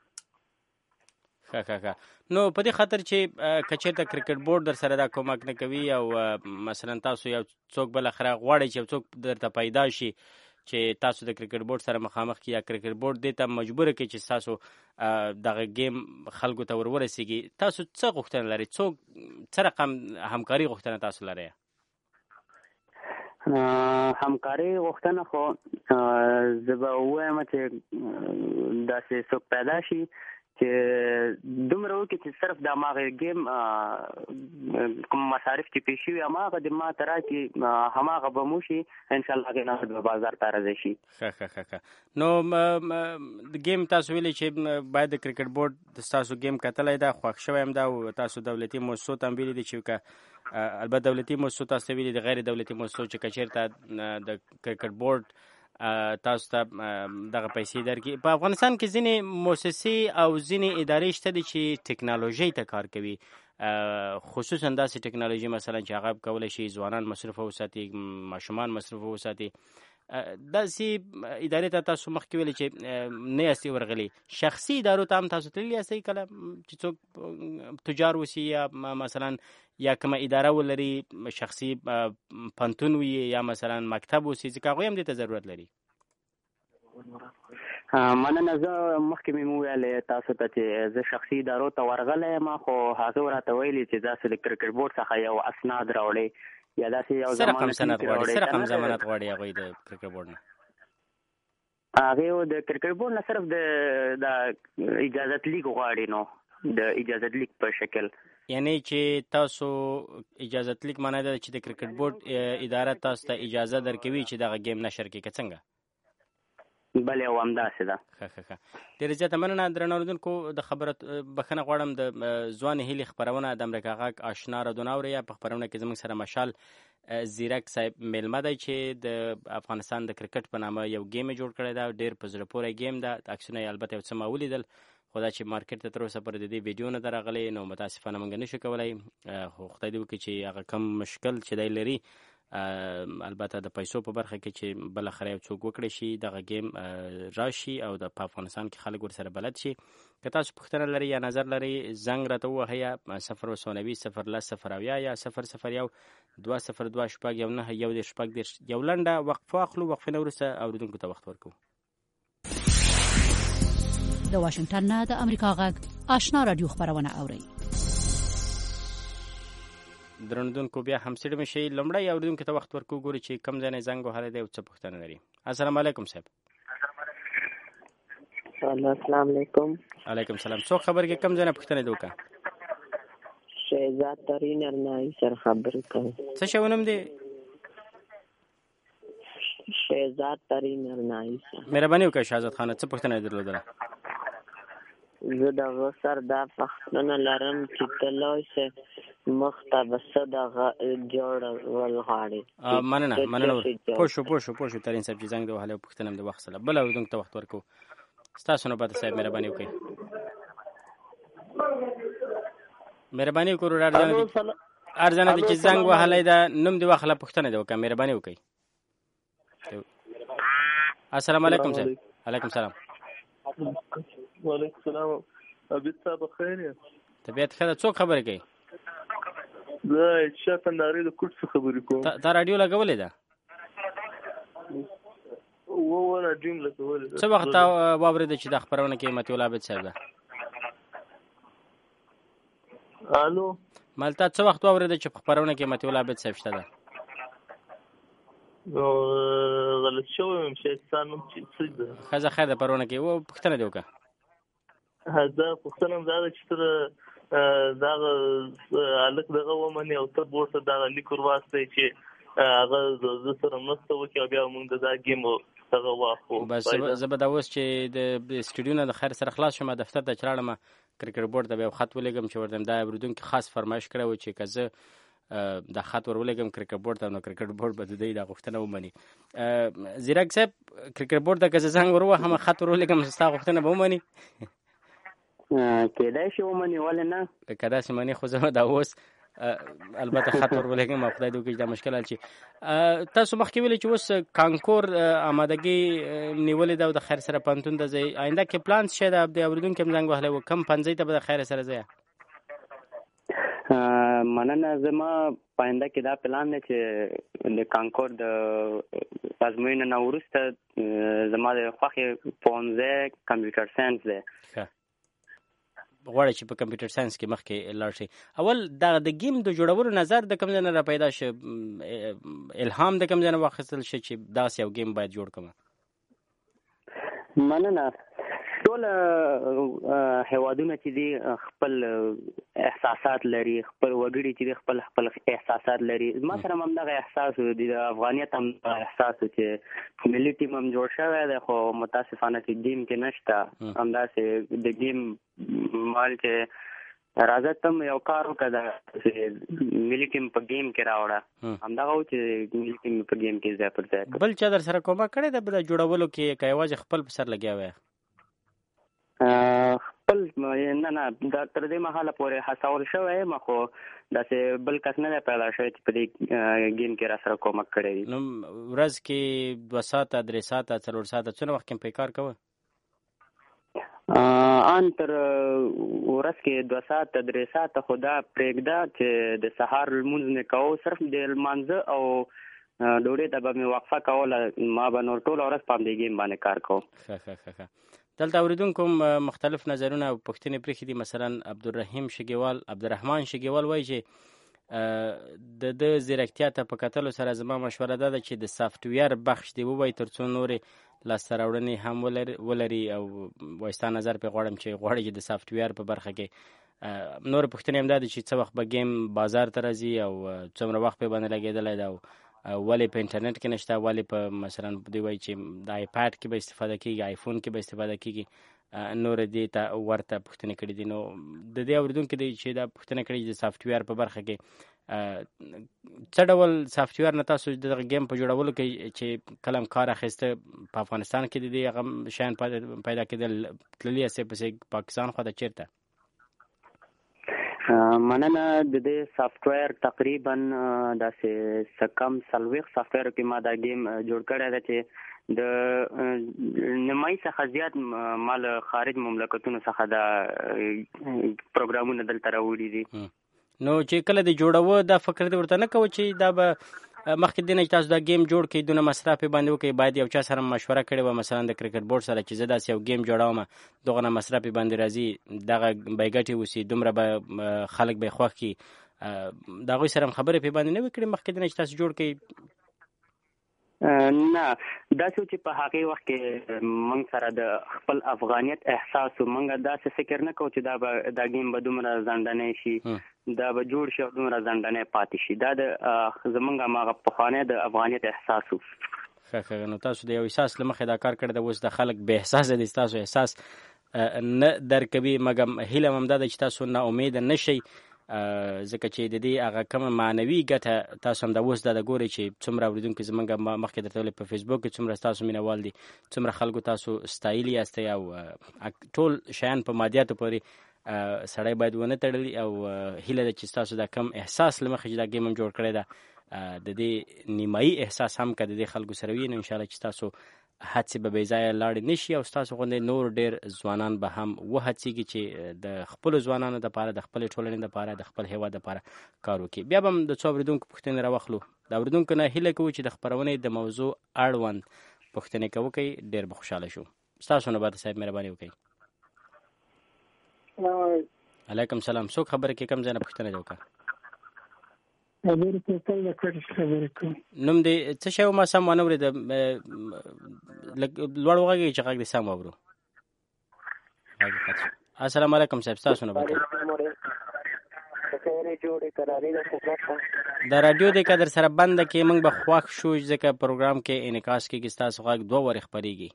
نو په دې خاطر چې که چېرته کرکټ بورډ در سره دا کومک نه کوي او مثلا تاسو یو څوک بالاخره غواړئ چې یو څوک درته پیدا شي چې تاسو د کرکټ بورډ سره مخامخ کړي یا کرکټ بورډ دې ته مجبوره کړي چې تاسو دغه ګیم خلکو ته ورورسیږي تاسو څه غوښتنه لرئ څوک څه رقم همکاري غوښتنه تاسو لرئ همکاري غوښتنه خو زه به ووایم چې داسې څوک پیدا شي چې دومره وکړي چې صرف د هماغې ګیم کوم مصارف چې پیش شوي هماغه د ما ته راکړي هماغه به مو شي انشاءالله هغې نه به بازار ته راځی شي نو د ګیم تاسو ویلي چې باید د کرکټ بورډ تاسو ګیم کتلی ده خوښ شوی هم ده او تاسو دولتي مؤسسو ته هم ویلي دي چې که البته دولتي مؤسسو تاسو ته ویلي د غیر دولتي مؤسسو چې که چېرته د کرکټ بورډ تاسو ته دغه پیسې درکړي په افغانستان کې ځینې مؤسسې او ځینې ادارې شته دي چې ټکنالوژۍ ته کار کوي خصوصا داسې ټکنالوژي مثلا چې هغه کولی شي ځوانان مصروفه وساتي ماشومان مصروفه وساتي داسې ادارې ته تاسو مخکې ویلي چې نه یاستئ ورغلي شخصي ادارو ته هم تاسو تللي یاستئ کله چې څوک تجار وسي یا مثلا یا کومه اداره ولري شخصي پنتون وي یا مثلا مکتب وسي ځکه هغوی هم دې ته ضرورت لري مننه زه مخکې مې وویلې تاسو ته چې زه شخصي ادارو ته ورغلی یم خو هغه راته ویلي چې داسې د کرکټ بورډ څخه یو اسناد راوړئ یا داسې یو څه رقم ضمانت غواړي هغوی د کرکټ بورډ نه هغې د کرکټ بورډ نه صرف د اجازت لیک غواړي نو د اجازت لیک په شکل یعنی چې تاسو اجازت لیک معنی ده چې د کرکټ بورډ اداره تاسو ته اجازه درکوي چې دغه ګیم نشر کړي که څنګه بلې او همداسې ده ډېره زیاته مننه درنو اورېدونکو د خبره بخښنه غواړم د ځوانې هیلې خپرونه د امریکا غږ آشنا رادیو اورئ په خپرونه کې زموږ سره مشال زیرک صاحب میلمه دی چې د افغانستان د کرکټ په نامه یو ګیم جوړ کړی ده ډېر په زړه پورې ګیم ده عکسونه یې البته یو څه ما ولیدل خو دا چې مارکیټ ته تر اوسه پورې د دې ویډیو نه درغلی نو متاسفانه موږ نشو کولی خو خدای دې وکړي چې هغه کم مشکل چې دی لري البته د پیسو په برخه کې چې بالاخره یو څوک وکړي شي دغه گیم راشي او د افغانستان کې خلک ورسره بلد شي. که تاسو پوښتنه لرئ یا نظر لرئ زنګ راته ووهئ 0 یا 001 202 شپږ 19 شپږ یو لنډه وقفه اخلو. وقفې نه وروسته اورېدونکو ته وخت ورکوو. د واشنگټن نه د امریکا غږ آشنا رادیو خبرونه اورئ. درنوونکو بیا هم ستړي مشئ. لومړی اورېدونکو ته وخت ورکوو ګورو چې کوم ځای نه زنګ وهلی دی او څه پوښتنه لري. السلام علیکم صاحب. السلام علیکم. علیکم السلام. څوک خبر کې کوم ځای نه پوښتنه دی وکړه؟ شهزاد ترین ارنایي سره خبرې کوم. څه شی ونوم دی؟ شهزاد ترین ارنایي سره. مهرباني وکړه شهزاد خانه، څه پوښتنه یې درلودله؟ زه دغه سر دا پوښتنه لرم چې ته لوی سې مخ ته به څه دغه جوړول غواړې؟ مننه پوه شو ترین صاحب چې زنګ د وهلی پوښتنه مې د وخت سره. بله اورېدونکو ته وخت ورکوو. ستاسو نوبت صاحب مهرباني وکړئ. مهرباني وکړو ارزانه دي چې زنګ وهلی ده نوم دې واخله پوښتنه دې وکړه. مهرباني وکړئ. السلام علیکم صاحب. علیکم السلام. وعلیکم السلام. عبید صاحب بخیر یې؟ طبیعت ښه ده. څوک خبرې کوي؟ زه شاه کندهاري د کوټ څخه خبرې کوم. تا راډیو لګولې ده؟ راډیو م لګولې ده. څه وخت تا واورېده چې دا خپرونه کې متي الله عابد صاحب ده؟ الو مال تا څه وخت واورېده چې په خپرونه کې متي الله عابد صاحب شته ده؟ غلط شوی یم شایستان نوم چې څه ده؟ ښځه خیر ده پرونه کې و پوښتنه دې وکړه. دا پوښتنه هم دا ده چې ته دغه هلک دغه ومنې او ته ورته دغه لیک ور واستوې چې هغه زه سره مرسته وکړي او بیا موږ د دا ګیم دغه واخلو. بس زه به دا اوس چې د سټوډیو نه د خیر سره خلاص شم دفتر ته چې لاړم کرکټ بورډ ته بیا خط ولېږم چې ورته دا اورېدونکي خاص فرمایش کړی و چې که زه دا خط ور ولېږم کرکټ بورډ ته نو کرکټ بورډ به د دوی دا غوښتنه ومني. زیرک صاحب کرکټ بورډ ته که زه زنګ ور ووهم خط ور ولېږم ستا غوښتنه به ومني؟ کېدای شي ومني، ولې نه؟ که داسې مني خو زه دا اوس البته خط ور ولېږم او خدای دې وکړي چې دا مشکل حل شي. تاسو مخکې ویلي چې اوس کانکور آمادګي نیولې ده او د خیر سره پوهنتون ته ځئ. آینده کې پلان څه دی؟ د اورېدونکي هم زنګ وهلی و کوم پوهنځي ته به د خیر سره ځئ؟ مننه. زما په آینده کې دا پلان دی چې د کانکور د ازموینې نه وروسته زما د خوښې پوهنځی کمپیوټر ساینس دی. غواړئ چې په کمپیوټر ساینس کې مخکې لاړ شئ. اول د گیم د جوړولو نظر د کوم ځای نه را پیدا شي؟ الهام د کوم ځای نه واخیستل شي چې داسې یو گیم باید جوړ کړم؟ مننه. ټول هیوادونه چې دي خپل احساسات لري، خپل وګړي چې دي خپل احساسات لري. ما سره هم دغه احساس و، د افغانیت هم احساس و چې ملي ټیم هم جوړ شوی دی خو متاسفانه چې ګیم کې نشته. همداسې د ګیم مال چې راځه ته یو کار وکړه چې ملي ټیم په ګیم کې راوړه، همدغه و چې ملي ټیم په ګیم کې ځای پر ځای کړه. بل چا در سره کومک کړی ده په جوړولو کې که یوازې خپل په سر لګیا وی؟ خپل نه تر دې مهاله پورې هڅول شوی یم خو داسې بل کس نه دی پیدا شوی چې په دې گیم کې را سره کومک کړی وي. نو ورځ کې 2 ساعته 3 ساعته 4 ساعته څونه وخت کې په کار کوه؟ ان تر ورځ کې 2 ساعته 3 ساعته خو دا پرېږده چې د سهار لمونځ مې کوو، صرف د لمانځه او ډوډۍ ته به مې وقفه کوله، ما به نور ټوله ورځ په همدې گیم باندې کار کوم. ښه. دلته اورېدونکو مختلف نظرونه او پوښتنې پرېښي دي. مثلا عبدالرحمن شګیوال وایي چې د زیرکتیا ته په کتلو سره زما مشوره ده چې د سافټویر بخش دی ووایي تر څو نورې لاسته راوړنې هم ولري او وایستا نظر پرې غواړم چې غواړي چې د سافټویر په برخه کې نور پوښتنې هم دا دي چې څه وخت به گیم بازار ته راځي او څومره وخت پرې باندې لګېدلی ده او ولې په انټرنیټ کې نشته، ولې په مثلا دوی وایي چې د آیپاډ کې به استفاده کېږي، آیفون کې به استفاده کېږي، نور دې ته ورته پوښتنې کړي دي. نو د دې اورېدونکي دی چې دا پوښتنه کړې چې د سافټویر په برخه کې څه ډول سافټویر نه تاسو د گیم په جوړولو کې چې کلم کار اخیسته په افغانستان کې د دې هغه شیان پیدا کېدل تللی اسې پسې پاکستان خو د چیرته مننه د دې سافټویر تقریبا داسې سکم سلويخ سافټویر کې ما دا گیم جوړ کړی دی چې د نمای څخه زیات مال خارج مملکتونو څخه دا پروګرامونه دلته راوړي دي. نو چې کله د جوړاوه دا فکر دې ورته نه کوي چې دا به مخکې دې نه چې تاسو دا گیم جوړ کړئ دونه مصرف یې باندې وکړئ باید یو چا سره مشوره کړې وه مثلا د کرکټ بورډ سره چې زه داسې یو گیم جوړوم دغه نه مصرف یې باندې راځي دغه به یې ګټې اوسي دومره به خلک به یې خوښ کړي د هغوی سره هم خبرې پې باندې نه وي کړې مخکې دې نه چې تاسو جوړ کړئ نه داسې چې په هغې وخت کې موږ سره د خپل افغانیت احساس موږ داسې فکر نه کوو چې دا گیم به دومره ځنډنی شي دا به جوړ شي او دومره ځنډنی پاتې شي دا د زموږ هماغه پخوانی د افغانیت احساس و. ښه نو تاسو د یو احساس له مخې دا کار کړی دی اوس د خلک بې احساسه دي ستاسو احساس نه درک کوي مګر هیله هم دا ده چې تاسو نا امیده نه شئ ځکه چې د دې هغه کومه معنوي ګټه تاسو هم دا اوس دا ګورئ چې څومره اورېدونکي زموږ مخکې درته ویلې په فیسبوک کې څومره ستاسو مینهوال دي څومره خلکو تاسو ستایلي یاستئ او ټول شیان په مادیاتو پورې سړی باید ونه تړلي او هیله ده چې ستاسو دا کم احساس له مخې چې دا گیم هم جوړ کړی ده د دې نیمایي احساس هم که د دې خلکو سره وي نو انشاءالله چې تاسو هڅې به بې ځایه لاړې نه شي او ستاسو غوندې نور ډېر ځوانان به هم وهڅېږي چې د خپلو ځوانانو دپاره د خپلې ټولنې دپاره د خپل هېواد دپاره کار وکړي. بیا به هم د څو اورېدونکو پوښتنې راواخلو. د اورېدونکو نه هیله کوو چې د خپرونې د موضوع اړوند پوښتنې که وکړئ ډېر به خوشحاله شو. ستاسو نوبت صاحب مهرباني وکړئ. علیکم سلام. څوک خبرې کې کوم ځای نه پوښتنه دې وکړه؟ نوم دې څه شی و ما سم وانه اورېده لوړ وغږېږي چې غږ دې سم واورو. السلام علیکم صاحب ستاسو نوبت دی. د راډیو د قدر سره بنده کې موږ به خوښ شو ځکه پروګرام کې انعکاس کېږي ستاسو غږ 2 وارې خپرېږي.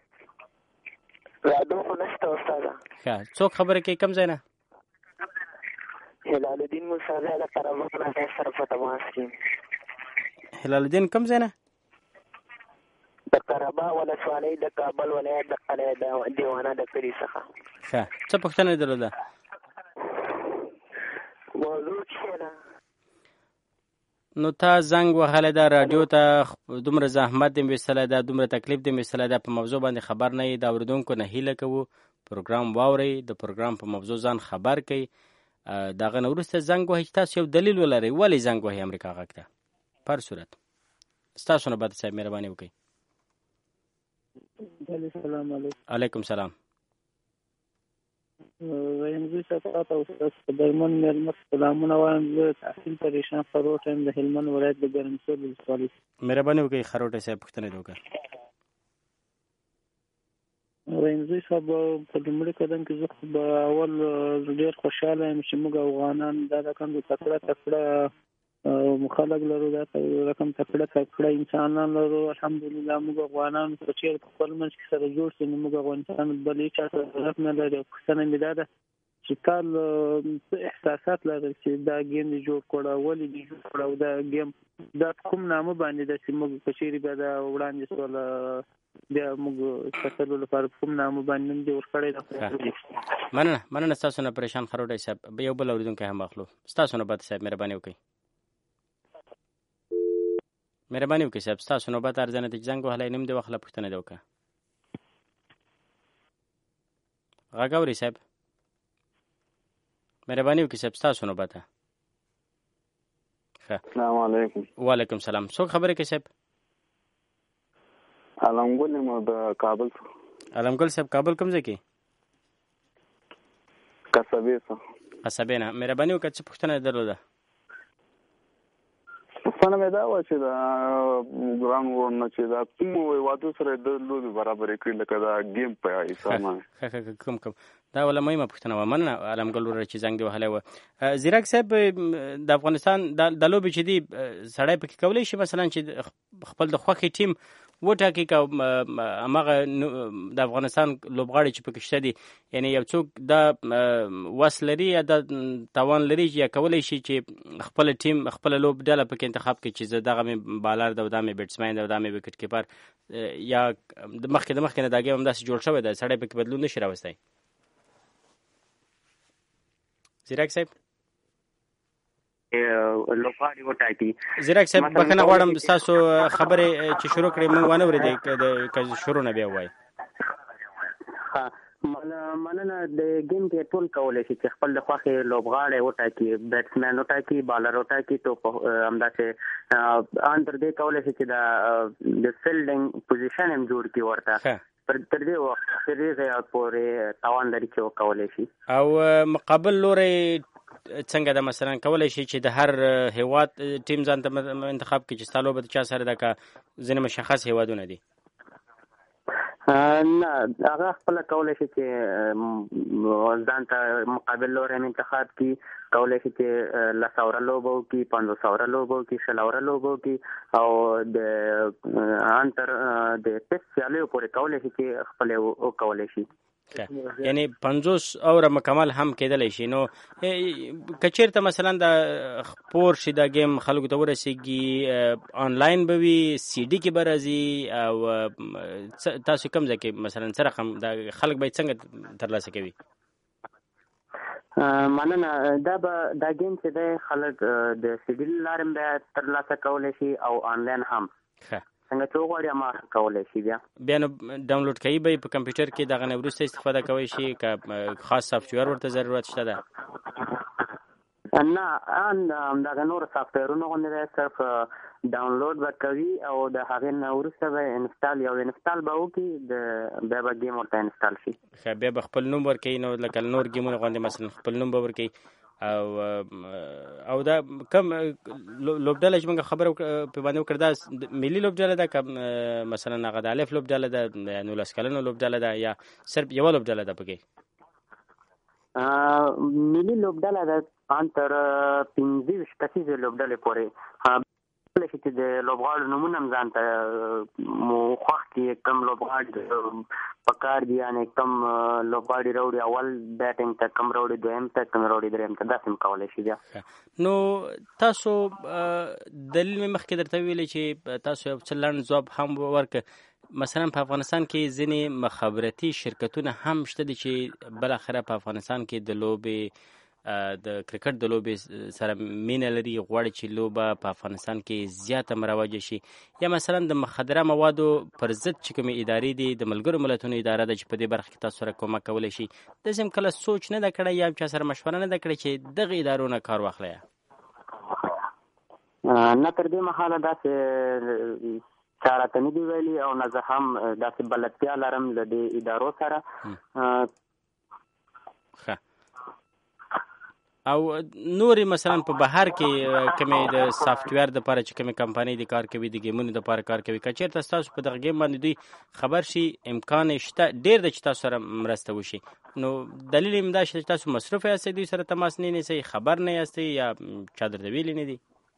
ښه څوک خبرې کوي کوم ځای نه؟ هلال الدین موسی زه له قرابق نه سره په تماس کې. هلال الدین کوم ځای نه؟ د قرابا ولسوالۍ د کابل ولایت د قلعه دیوانه د کلي څخه. ښه څه پوښتنه یې درلوده؟ موضوع څه ده؟ نو تا زنګ وهلی ده راډیو ته دومره زحمت دې ویستلی ده دومره تکلیف دې ویستلی ده په موضوع باندې خبر نه یې د اورېدونکو نه هیله کوو پروګرام واورئ د پروګرام په موضوع ځان خبر کړئ د هغه نه وروسته زنګ وهئ چې تاسو یو دلیل ولرئ ولې زنګ وهئ امریکا غږ ته په هر صورت. ستاسو نوبت صاحب مهرباني وکړئ. السلام علیکم. علیکم سلام. وایم زه تاسو ته د درمن مېلمه سلامونه وایم. زه تحصیل پریشان خروټ یم د هلمند ولایت د ګرمسیر ولسوالۍ. مهرباني وکړئ خروټی صاحب پوښتنه دې وکړه. وایم زه صاحب په لومړي قدم کې زه به اول ډېر خوشحاله یم چې موږ افغانان دا رقم د تکړه خلک لرو دا رقم تکړه انسانان لرو. الحمدلله موږ افغانان په چېر په خپل منځ کې سره جوړ شو نو موږ افغانستان بل هېچا سره ضرورت نه لري. پوښتنه مې دا ده چې تا څه احساسات لرل چې دا گیم دې جوړ کړه ولې دې جوړ کړه او دا گیم دا کوم نامه باندې ده چې موږ په چېرې بیا دا وړاندې سوله بیا موږ کتلو لپاره کوم نامه باندې نوم دې ورکړی ده؟ مننه ستاسو نه پریشان خروټی صاحب. یو بل اورېدونکی هم اخلو. ستاسو نوبت صاحب مهرباني وکړئ. مهرباني وکړئ صاحب ستاسو نوبت ارزانه دی چې زنګ وهلی نوم دې واخله پوښتنه دې وکړه. غږ اورئ صاحب؟ مهرباني وکړئ صاحب ستاسو نوبت ده. السلام علیکم. وعلیکم سلام. څوک خبرې کوي صاحب؟ علمګل یم د کابل څخه. علمګل صاحب کابل کوم ځای کې؟ قصبې څخه. قصبې نه. مهرباني وکړه څه پوښتنه یې درلوده؟ پوښتنه مې دا وه چې دا ګران ورونه چې دا کومو هېوادو سره د لوبې برابرې کړي لکه دا گیم په حساب باندې. کوم دا ولا مهمه پوښتنه وه. مننه علمګل وروره چې زنګ دې وهلی وه. زیرک صاحب د افغانستان دا لوبې چې دي سړی پکې کولی شي مثلا چې خپل د خوښې ټیم وټاکي که هماغه د افغانستان لوبغاړي چې پکې شته دي یعنی یو څوک دا وس لري یا د توان لري یا کولی شي چې خپل ټیم خپل لوب ډله پکې انتخاب کړي چې زه دغه مې بالر ده او دا مې بیټسمین ده او دا مې وکټ کیپر یا د مخکې نه دا ګیم همداسې جوړ شوی دی سړی پکې بدلون نشي راوستی زیرک صاحب لوبغاړي وټاکي زیرک صاحب بخښنه غواړم ستاسو خبرې چې شروع کړې موږ ونه اورېدې که شروع نه بیا ووایي مننه د ګیم کې ټول کولی شي چې خپل د خوښې لوبغاړی وټاکي بیټسمین وټاکي بالر وټاکي تو همداسې ان تر دې کولی شي چې د فیلډینګ پوزیشن هم جوړ کړي ورته تر دې وخت پورې توان لري چې وکولی شي او مقابل لوری څنګه ده مثلا کولی شي چې د هر هیواد ټیم ځان ته انتخاب کړي چې ستا لوبه د چا سره ده که ځینې مشخص هیوادونه دي نه هغه خپله کولی شي چې ځان ته مقابل لوری هم انتخاب کړي کولی شي چې 10 اوره لوبه وکړي 50 اوره لوبه وکړي 100 اوره لوبه وکړي او د انتر د ټیسټ سیالیو پورې کولی شي چې خپلې وکولی شي یعنی 50 اوره مکمل هم کېدلی شي نو که چېرته مثلا د خپور شي دا ګیم خلکو ته ورسېږي آنلاین به وي سی ډي کې به راځي او تاسو کوم ځای کې مثلا څه رقم خلک به یې څنګه ترلاسه کوي مننه دا ګیم چې دی خلک د سی ډي لارې هم بیا ترلاسه کولی شي او آنلاین هم څنګه چې وغواړي ما کولی شي بیا نو ډاونلوډ کوي به په کمپیوټر کې دغه نه وروسته استفاده کوی شي که خاص سافټویر ورته ضرورت شته ده نه همدغه نور سافټویرونه غوندې دی صرف ډاونلوډ به کوي او د هغې نه وروسته به انسټال به وکړي بیا به ګیم ورته انسټال شي بیا به خپل نوم ورکوي نو لکه نور ګیمونه غوندې مثلا خپل نوم به ورکوي او دا کم لوبډله چې موږ خبره په باندې وکړه دا ملي لوبډله ده که مثلا هغه د الف لوبډله ده 19 کلنو لوبډله ده یا صرف یوه لوبډله ده پکې ملي لوبډله ده ان تر 15 کسیزې لوبډلې پورې کولی شي چې د لوبغاړو نومونه هم ځان ته خوښ کړي کم لوبغاړي په کار دي یعنې کم لوبغاړي راوړي اول بیټینګ ته کم راوړي دویم ته کم راوړي دریم ته داسې هم کولی شي بیا نو تاسو دلیل مې مخکې درته ویلی چې تاسو یو څه لنډ ځواب هم ورکړه مثلا په افغانستان کې ځینې مخابرتي شرکتونه هم شته دي چې بالاخره په افغانستان کې د لوبې د کرکټ د لوبې سره مینه لري غواړي چې لوبه په افغانستان کې زیاته مروجه شي یا مثلا د مخدره موادو پر ضد چې کومې ادارې دي د ملګرو ملتونو اداره ده چې په دې برخه کې تاسو سره کومک کولی شي داسې هم کله سوچ نه ده کړی یا چا سره مشوره نه ده کړې چې دغه ادارو نه کار واخلی نه تر دې مهاله داسې چا راته نه دي ویلي او نه زه هم داسې بلدتیا لرم له دې ادارو سره او نورې مثلا په بهر کې کومې د سافټویر دپاره چې کومې کمپنۍ د کار کوي د ګیمونو دپاره کار کوي که چېرته ستاسو په دغه ګیم باندې دوی خبر شي امکان یې شته ډېر ده چې تاسو سره مرسته وشي نو دلیل یې دا چې تاسو مصروف یاستئ دوی سره تماس نه نیسئ خبر نه یاستئ یا چا درته ویلي نه دي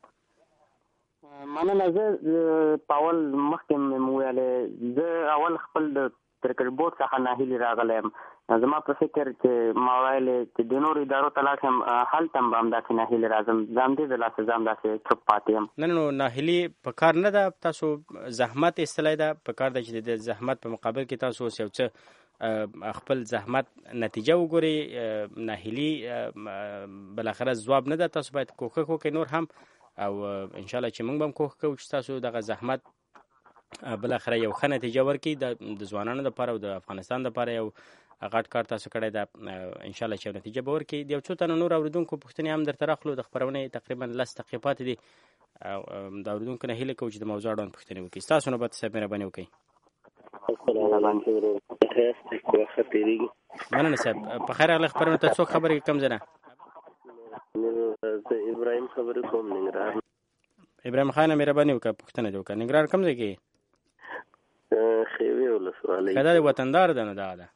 مننه زه په اول مخکې مې وویلې زه اول خپل د کرکټ بورډ څخه ناهیلي راغلی یم زما په فکر چې ما ویلې چې د نورو ادارو ته لاړ شم هلته هم به همداسې ناهیلي راځم زه همدې د لاسه زه همداسې چوپ پاتې یم نه ناهیلي په کار نه ده تاسو زحمت ایستلی ده په کار ده چې د زحمت په مقابل کې تاسو اوس یو څه خپل زحمت نتیجه وګورئ ناهیلي بالاخره ځواب نه ده تاسو باید کوښښ وکړئ نور هم او انشاءالله چې موږ به هم کوښښ کوو چې تاسو دغه زحمت بالاخره یو ښه نتیجه ورکړي د ځوانانو دپاره او د افغانستان دپاره یو غټ کار تاسو کړی ده انشاءالله چې یو نتیجه به ورکړي د یو څو تنو نور اورېدونکو پوښتنې هم درته راخلو د خپرونې تقریبا 10 دقیقې پاتې دي د اورېدونکو نه هیله کوو چې د موضوع اړوند پوښتنې وکړي ستاسو نوبت صاحب مهرباني وکړئ مننه صاحب په خیر راغلی خپرونې ته څوک خبرې کوم ځای نه ابراهیم خبرې کوم ننګرهار ابراهیم خان مهرباني وکړه پوښتنه دې وکړه ننګرهار کوم ځای کې خیوې ولسوالۍ که دا د وطندار ده نو دغه ده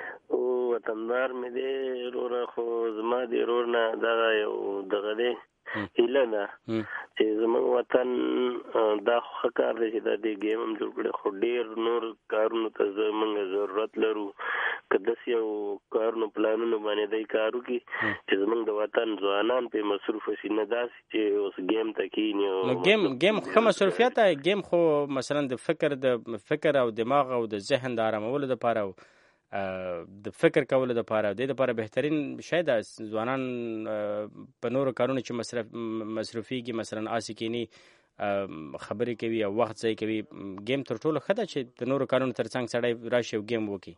وطندار مې دی وروره خو زما د ورور نه دغه یو دغه دی هیله نه چې زموږ وطن دا ښه کار دی چې دا د ګیم هم جوړ کړی، خو ډېر نور کارونو ته زموږ ضرورت لرو. که داسې یو کارونو پلانونو باندې دی کار وکړي چې زموږ د وطن ځوانان پرې مصروفه شي، نه داسې چې اوس ګیم ته کښېني. نو ګیم ښه مصروفیت دی. ګیم خو مثلا د فکر او دماغ او د ذهن د آرامولو دپاره او د فکر کولو دپاره د دې دپاره بهترین شی ده. ځوانان په نورو کارونو چې مصروفیږي، مثلا آسې کښېني خبرې کوي او وخت ضایع کوي، ګیم تر ټولو ښه ده چې د نورو کارونو تر څنګ سړی راشي او ګیم وکړي.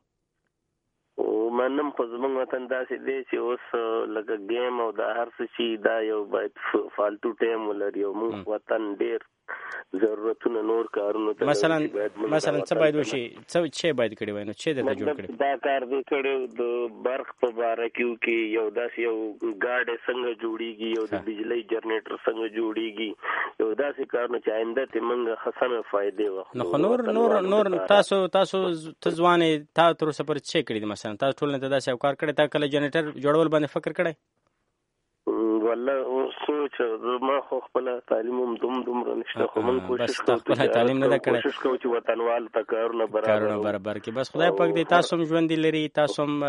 منم خو زموږ وطن داسې دی چې اوس لکه ګیم او دا هر څه شي دا یو باید فالتو ټایم ولري او موږ وطن ډېر ضرورتونه نور کارونو ته مثلا څه باید وشي، څه باید کړی وای؟ نو څه درته جوړ کړی؟ دا کار دی کړی د برق په باره کې یو داسې یو ګاډی څنګه جوړیږي، یو د بجلی جنریټر څنګه جوړیږي، یو داسې کارونه چې آینده ته موږ حسنه فائدې واخلو. نو خو نور تاسو ته ځوانې تا تر اوسه پورې څه کړي دي؟ مثلا تاسو ټولنې ته داسې یو کار کړی، تا کله جنریټر جوړول باندې فکر کړی؟ والله سوچ ما خو خپل تعلیم هم دومره نشته، خو موږ کوشش کوو چې وطنوال ته کارونه برابر کړي. بس خدای پاک دې تاسو هم ژوندي لري، تاسو هم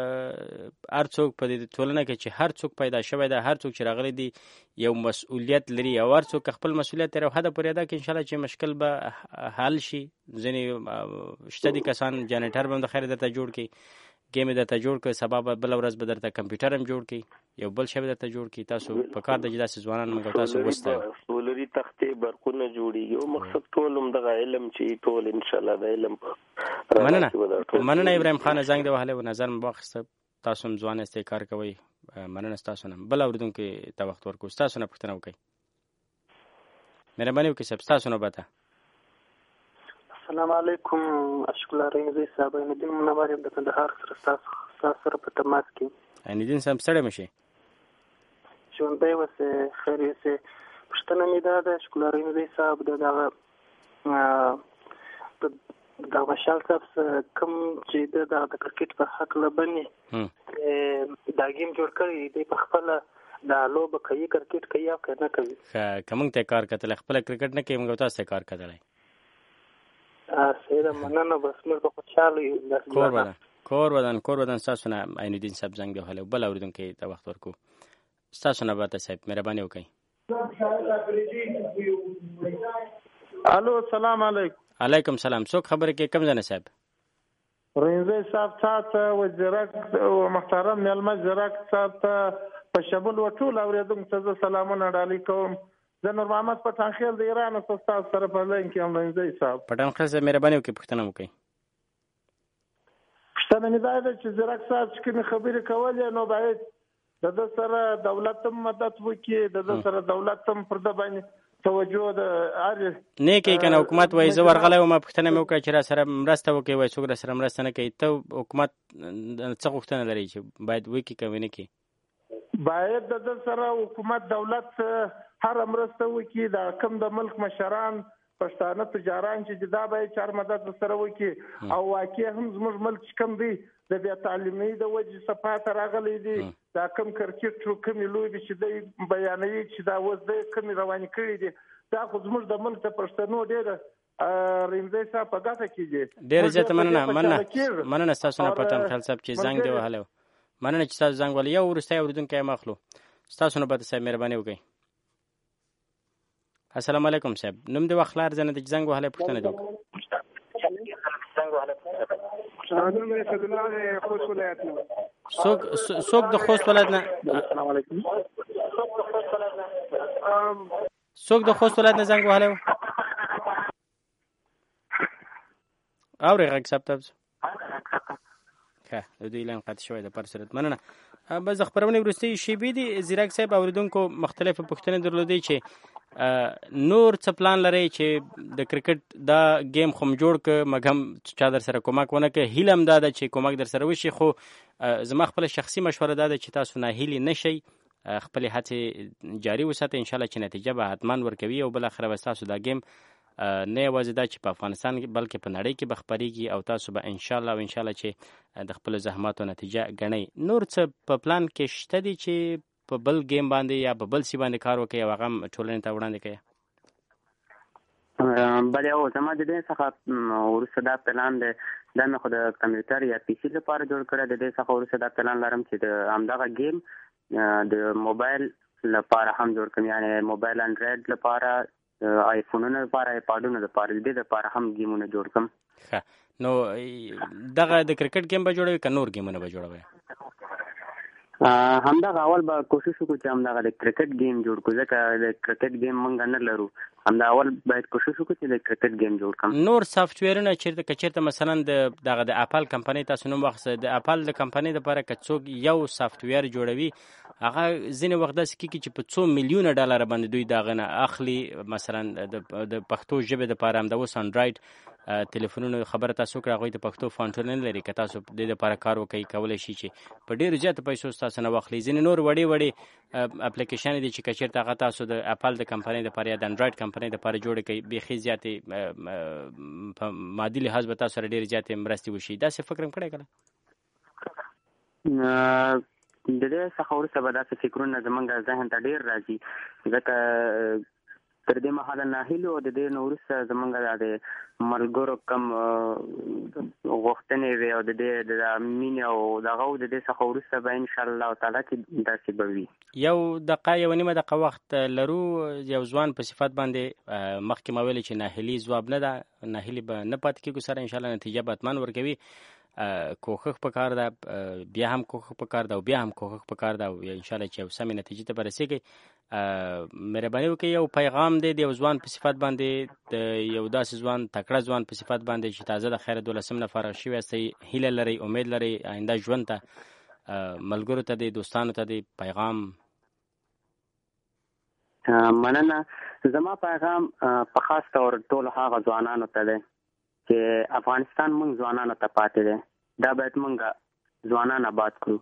هر څوک په دې ټولنه کې چې هر څوک پیدا شوی دی، هر څوک چې راغلی دی یو مسؤلیت لري او هر څوک خپل مسؤلیت تر حده پورې ادا کړي، انشاءالله چې مشکل به حل شي. ځینې شته دي کسان جنریټر به هم د خیر درته جوړ کړي، ګیم درته جوړ کړي، سبا به بله ورځ به درته کمپیوټر هم جوړ کړي، یو بل شی به درته جوړ کړي. تاسو په کار ده چې داسې ځوانان موږ تاسو وستایو. سولري تختې برقونه جوړېږي او مقصد ټول هم دغه علم چې ټول انشاءالله د علم مننه ابراهیم خان زنګ دی وهلی و نظر مې واخیسته. تاسو هم ځوان یاستئ، کار کوئ. مننه ستاسو نه. بل اورېدونکي ته وخت ورکوو، ستاسو نه پوښتنه وکړئ. مهرباني وکړئ صاحب، ستاسو نوبت. السلام علیکم. اشکلا رینزی صاحب، عینالدین منور یم د کندهار سره ستاسو سره په تماس کې. عینالدین صاحب ستړی مه شئ، ژوندی اوسئ، خیر اوسئ. پوښتنه مې دا ده اشکلا رینزی صاحب، دغه مشال صاحب کوم چې د کرکټ په هکله باندې دا ګیم جوړ کړی دی، په خپله دا لوبه کوي، کرکټ کوي او که نه کوي؟ که موږ ته کار کتلی، خپله کرکټ نه کوي، موږ تاسو ته کار کتلی. سیده مننه، بس موږ په خوشحاله یو. کور ودان ستاسو نه عینالدین صاحب زنګ دی وهلی. بل اورېدونکی ته وخت ورکوو، ستاسو نوبت صاحب، مهرباني وکړئ. الو السلام علیکم. علیکم سلام. څوک خبرې کوي؟ کوم ځای نه صاحب؟ رینزی صاحب ته وزیرک او محترم میلمه زیرک صاحب ته په شمول و ټول اورېدونکو ته زه سلامونه ډالۍ کوم. زه نور محمد پټانخیل د ایران ستاسو سره په لاین کې یم. رینزی صاحب پټانخیل صاحب مهرباني وکړئ پوښتنه وکړئ. پوښتنه مې دا ده چې زیرک صاحب چې کومې خبرې کولې نو باید د ده سره دولت هم مدد وکړي، د ده سره دولت هم پر ده باندې توجه د نه کوي که نه حکومت وایي زه ورغلی وم پوښتنه مې وکړه چې را سره مرسته وکړي، وایي څوک را سره مرسته نه کوي. ته حکومت څه غوښتنه لري چې باید وکړي که ونه کړي؟ باید د ده سره حکومت دولت هر مرسته وکړي. دا کوم د ملک مشران پښتانه تجاران چې دا باید چار مدد سره وکړي او واقع هم زموږ ملک کوم دی د بیا تعلیمي د وجې صفات راغلی دی. دا کوم کرکټ کومې لوبې چې دی بیانوي چې دا اوس دی کومې روانې کړي دي، دا خو زموږ د ملک د پښتنو ډېره رینزی صاحب په ګټه کې دي. ډېره زیاته مننه ستاسو نه پټانخیل صاحب چې زنګ دی وهلی و. مننه چې تاسو زنګ وهلی. یو وروستی اورېدونکی هم اخلو. ستاسو نوبت صاحب، مهرباني وکړئ. السلام علیکم صاحب، نوم دې واخله، ارزنه د زنګ وهلی پوښتنه دې وکړه. څوک د خوست ولایت نه؟ السلام علیکم. څوک د خوست ولایت نه زنګ وهلی و؟ اورې غږ ثبت ښه د دوی لاین قطع شوی د پر صورت. مننه. بس د خپرونې وروستۍ شیبې دي. زیرک صاحب اورېدونکو مختلفې پوښتنې درلودې چې نور څه پلان لرئ چې د کرکټ دا گیم خو م جوړ که مګم چا در سره کومک ونه که. هیله هم دا ده چې کومک در سره وشي، خو زما خپله شخصي مشوره دا ده چې تاسو ناهیلي نشئ، خپلې هڅې جاري وساتئ، انشاءالله چې نتیجه به حتما ورکوي او بالاخره به ستاسو دا گیم نه یوازې دا چې په افغانستان کې بلکې په نړۍ کې به خپرېږي او تاسو به انشاءالله چې د خپلو زحماتو نتیجه ګڼئ. نور څه په پلان کې شته دي چې په بل گیم باندې یا په بل سی باندې کار وکړي او هغه ټولنې ته وړاندې کړي؟ بله او زما د دې څخه وروسته دا پلان دی، دا مې خو د کمپیوټر یا پی سي لپاره جوړ کړی. د دې څخه وروسته دا پلان لرم چې د همدغه گیم د موبایل لپاره هم جوړ کړم، یعنی موبایل انډراید لپاره، آیفونونو لپاره، آیپاډونو لپاره، د دې لپاره هم گیمونه جوړ کړم. نو دغه د کرکټ گیم به جوړوي که نور گیمونه به جوړوي؟ همدغه اول به کوشش وکړو چې همدغه د کرکټ گیم جوړ کړو، ځکه د کرکټ گیم موږ نه لرو. همدا اول باید کوشش وکړو چې د کرکټ گیم جوړ کړم. نور سافټویرونه چیرته مثلا دغه د اپل کمپنۍ تاسو نوم واخیسته، د اپل د کمپنۍ لپاره که څوک یو سافټویر جوړوي هغه ځینې وخت داسې کېږي چې په څو میلیونه ډالر باندې دوی دغه نه اخلي. مثلا د پښتو ژبې دپاره همدا اوس انډراید تلیفونونو خبره تاسو کړه، هغوی د پښتو فونټونه نه لري. که تاسو د دې لپاره کار وکړئ کولی شي چې په ډېرو زیاتو پیسو ستاسو نه واخلي. ځینې نور وړې اپلیکیشنې دي چې که چېرته هغه تاسو د اپل د کمپنۍ دپاره یا د انډراید کمپنۍ دپاره جوړې کړئ، بیخي زیاتې په مادي لحاظ به تاسو سره ډېرې زیاتې مرستې وشي. داسې فکر هم کړی کله؟ د دې څخه وروسته به داسې فکرونه زموږ ذهن ته ډېر راځي، ځکه تر دې مهاله ناهیلو او د دې نه وروسته زموږ د ملګرو کم غوښتنې وې او د دې د مینې او دغه د دې څخه وروسته به انشاءالله تعالی چې داسې به وي. یو نیمه دقیقه وخت لرو. یو ځوان په صفت باندې مخکې ما ویلې چې ناهیلي ځواب نه ده، ناهیلي به نه پاتې کېږو سره، انشاءالله نتیجه به حتما ورکوي. کوښښ پکار ده، بیا هم کوښښ پکار ده او بیا هم کوښښ پکار ده، او انشاءالله چې یو سمې نتیجې ته به رسېږئ. مهرباني وکړئ یو پیغام دی د یو ځوان په صفت باندې، د یو داسې ځوان تکړه ځوان په صفت باندې چې تازه د خیر 12 نه فارغ شوي یاستئ، هیله لرئ، امید لرئ آینده ژوند ته، ملګرو ته دی، دوستانو ته دی پیغام؟ مننه. زما پیغام په خاص طور ټولو هغه ځوانانو ته دی چې افغانستان موږ ځوانانو ته پاتې دی، دا باید موږ ځوانان آباد کړو.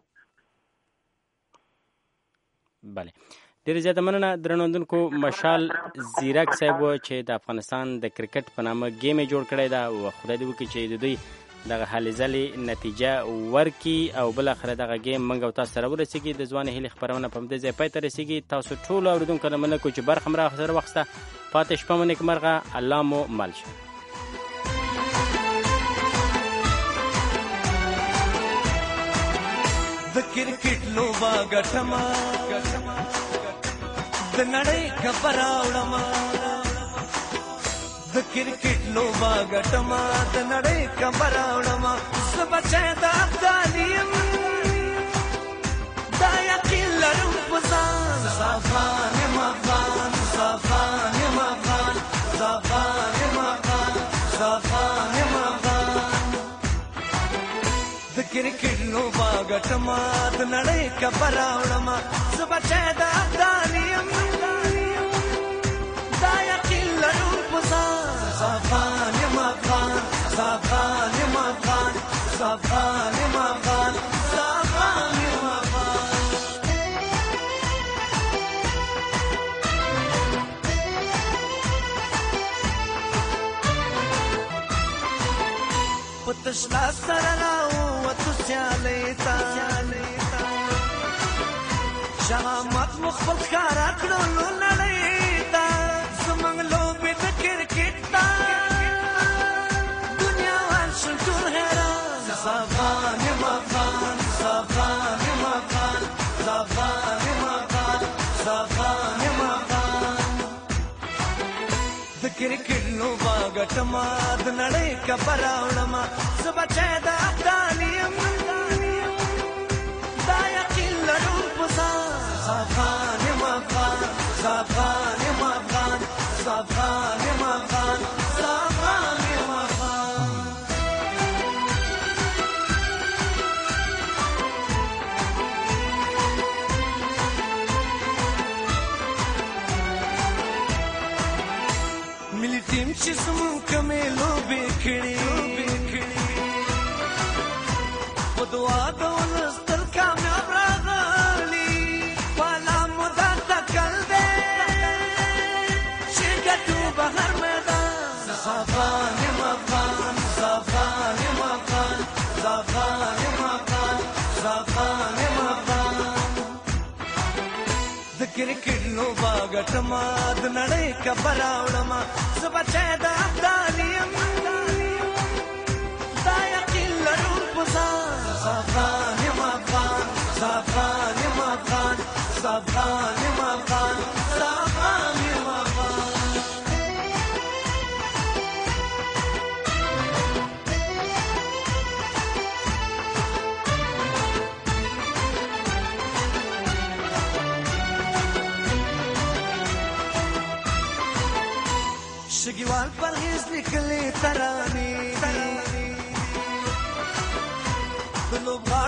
بله، ډېرې زیاته مننه. درنو اوریدونکو، مشال زیرک صاحب و چې د افغانستان د کرکټ په نامه ګیم یې جوړ کړی ده، او خدای دې وکړي چې د دوی دغه هلې ځلې نتیجه ورکړي او بالاخره دغه ګیم موږ او تاسو سره ورسېږي. د ځوانې هیلې خپرونه په همدې ځای پای ته رسېږي. تاسو ټولو اورېدونکو نه مننه کوو چې برخه مو راسره واخیسته. پاتې شپه مو نیکمرغه، الله مو مل شه. د کرکټ لوبه ګټمه، د نړۍ خبر راوړمه، د کرکټ لوبه ګټمه، د نړۍ خبر راوړمه، زه بچی د افغانیم، دا یقین لرم په ځان، زه افغان یم افغان، زه افغان یم افغان، زه افغان یم افغان، زه افغان یم افغان. د کرکټ لوبه ګټمه، د نړۍ خبر راوړمه، زه بچی د افغانیم، دا یقین لرم په ځان، زه افغان یم افغان، زه افغان یم افغان، زه افغان یم افغان، زه افغان یم افغان. په تش لاس سره راووتو سیالۍ ته، شهامت مو خپل ښکاره کړو نړۍ ته، زموږ لوبې د کرکټ ته دنیا وال شو ټول حیران، زه افغان یم افغان، زه افغان یم افغان، زه افغان یم افغان، زه افغان یم افغان. د کرکټ لوبه ګټمه، د نړۍ خبر راوړمه، زه بچی د افغان یم، دا یقین لرم په ځان، زه افغان یم افغان، زه افغان یم افغان، زه افغان یم افغان، زه افغان یم افغان. ملي ټیم چې زموږ کومې لوبې کړي، په دعا د ولس تل کامیاب راغلي، پالا مو دا تکل دی چې ګټو به هر میدان، زه افغان یم افغان، زه افغان یم افغان، زه افغان یم افغان، زه افغان یم افغان. کرکټ لوبه ګټما د نړۍ کبر راوړما زه بچی د افغانیم دا یقین لرم په ځان زه افغان یم افغان زه افغان یم افغان زه افغان یم افغان زه افغان یم افغان شګیوال پرهیز لیکلې ترانې د لوبغاړو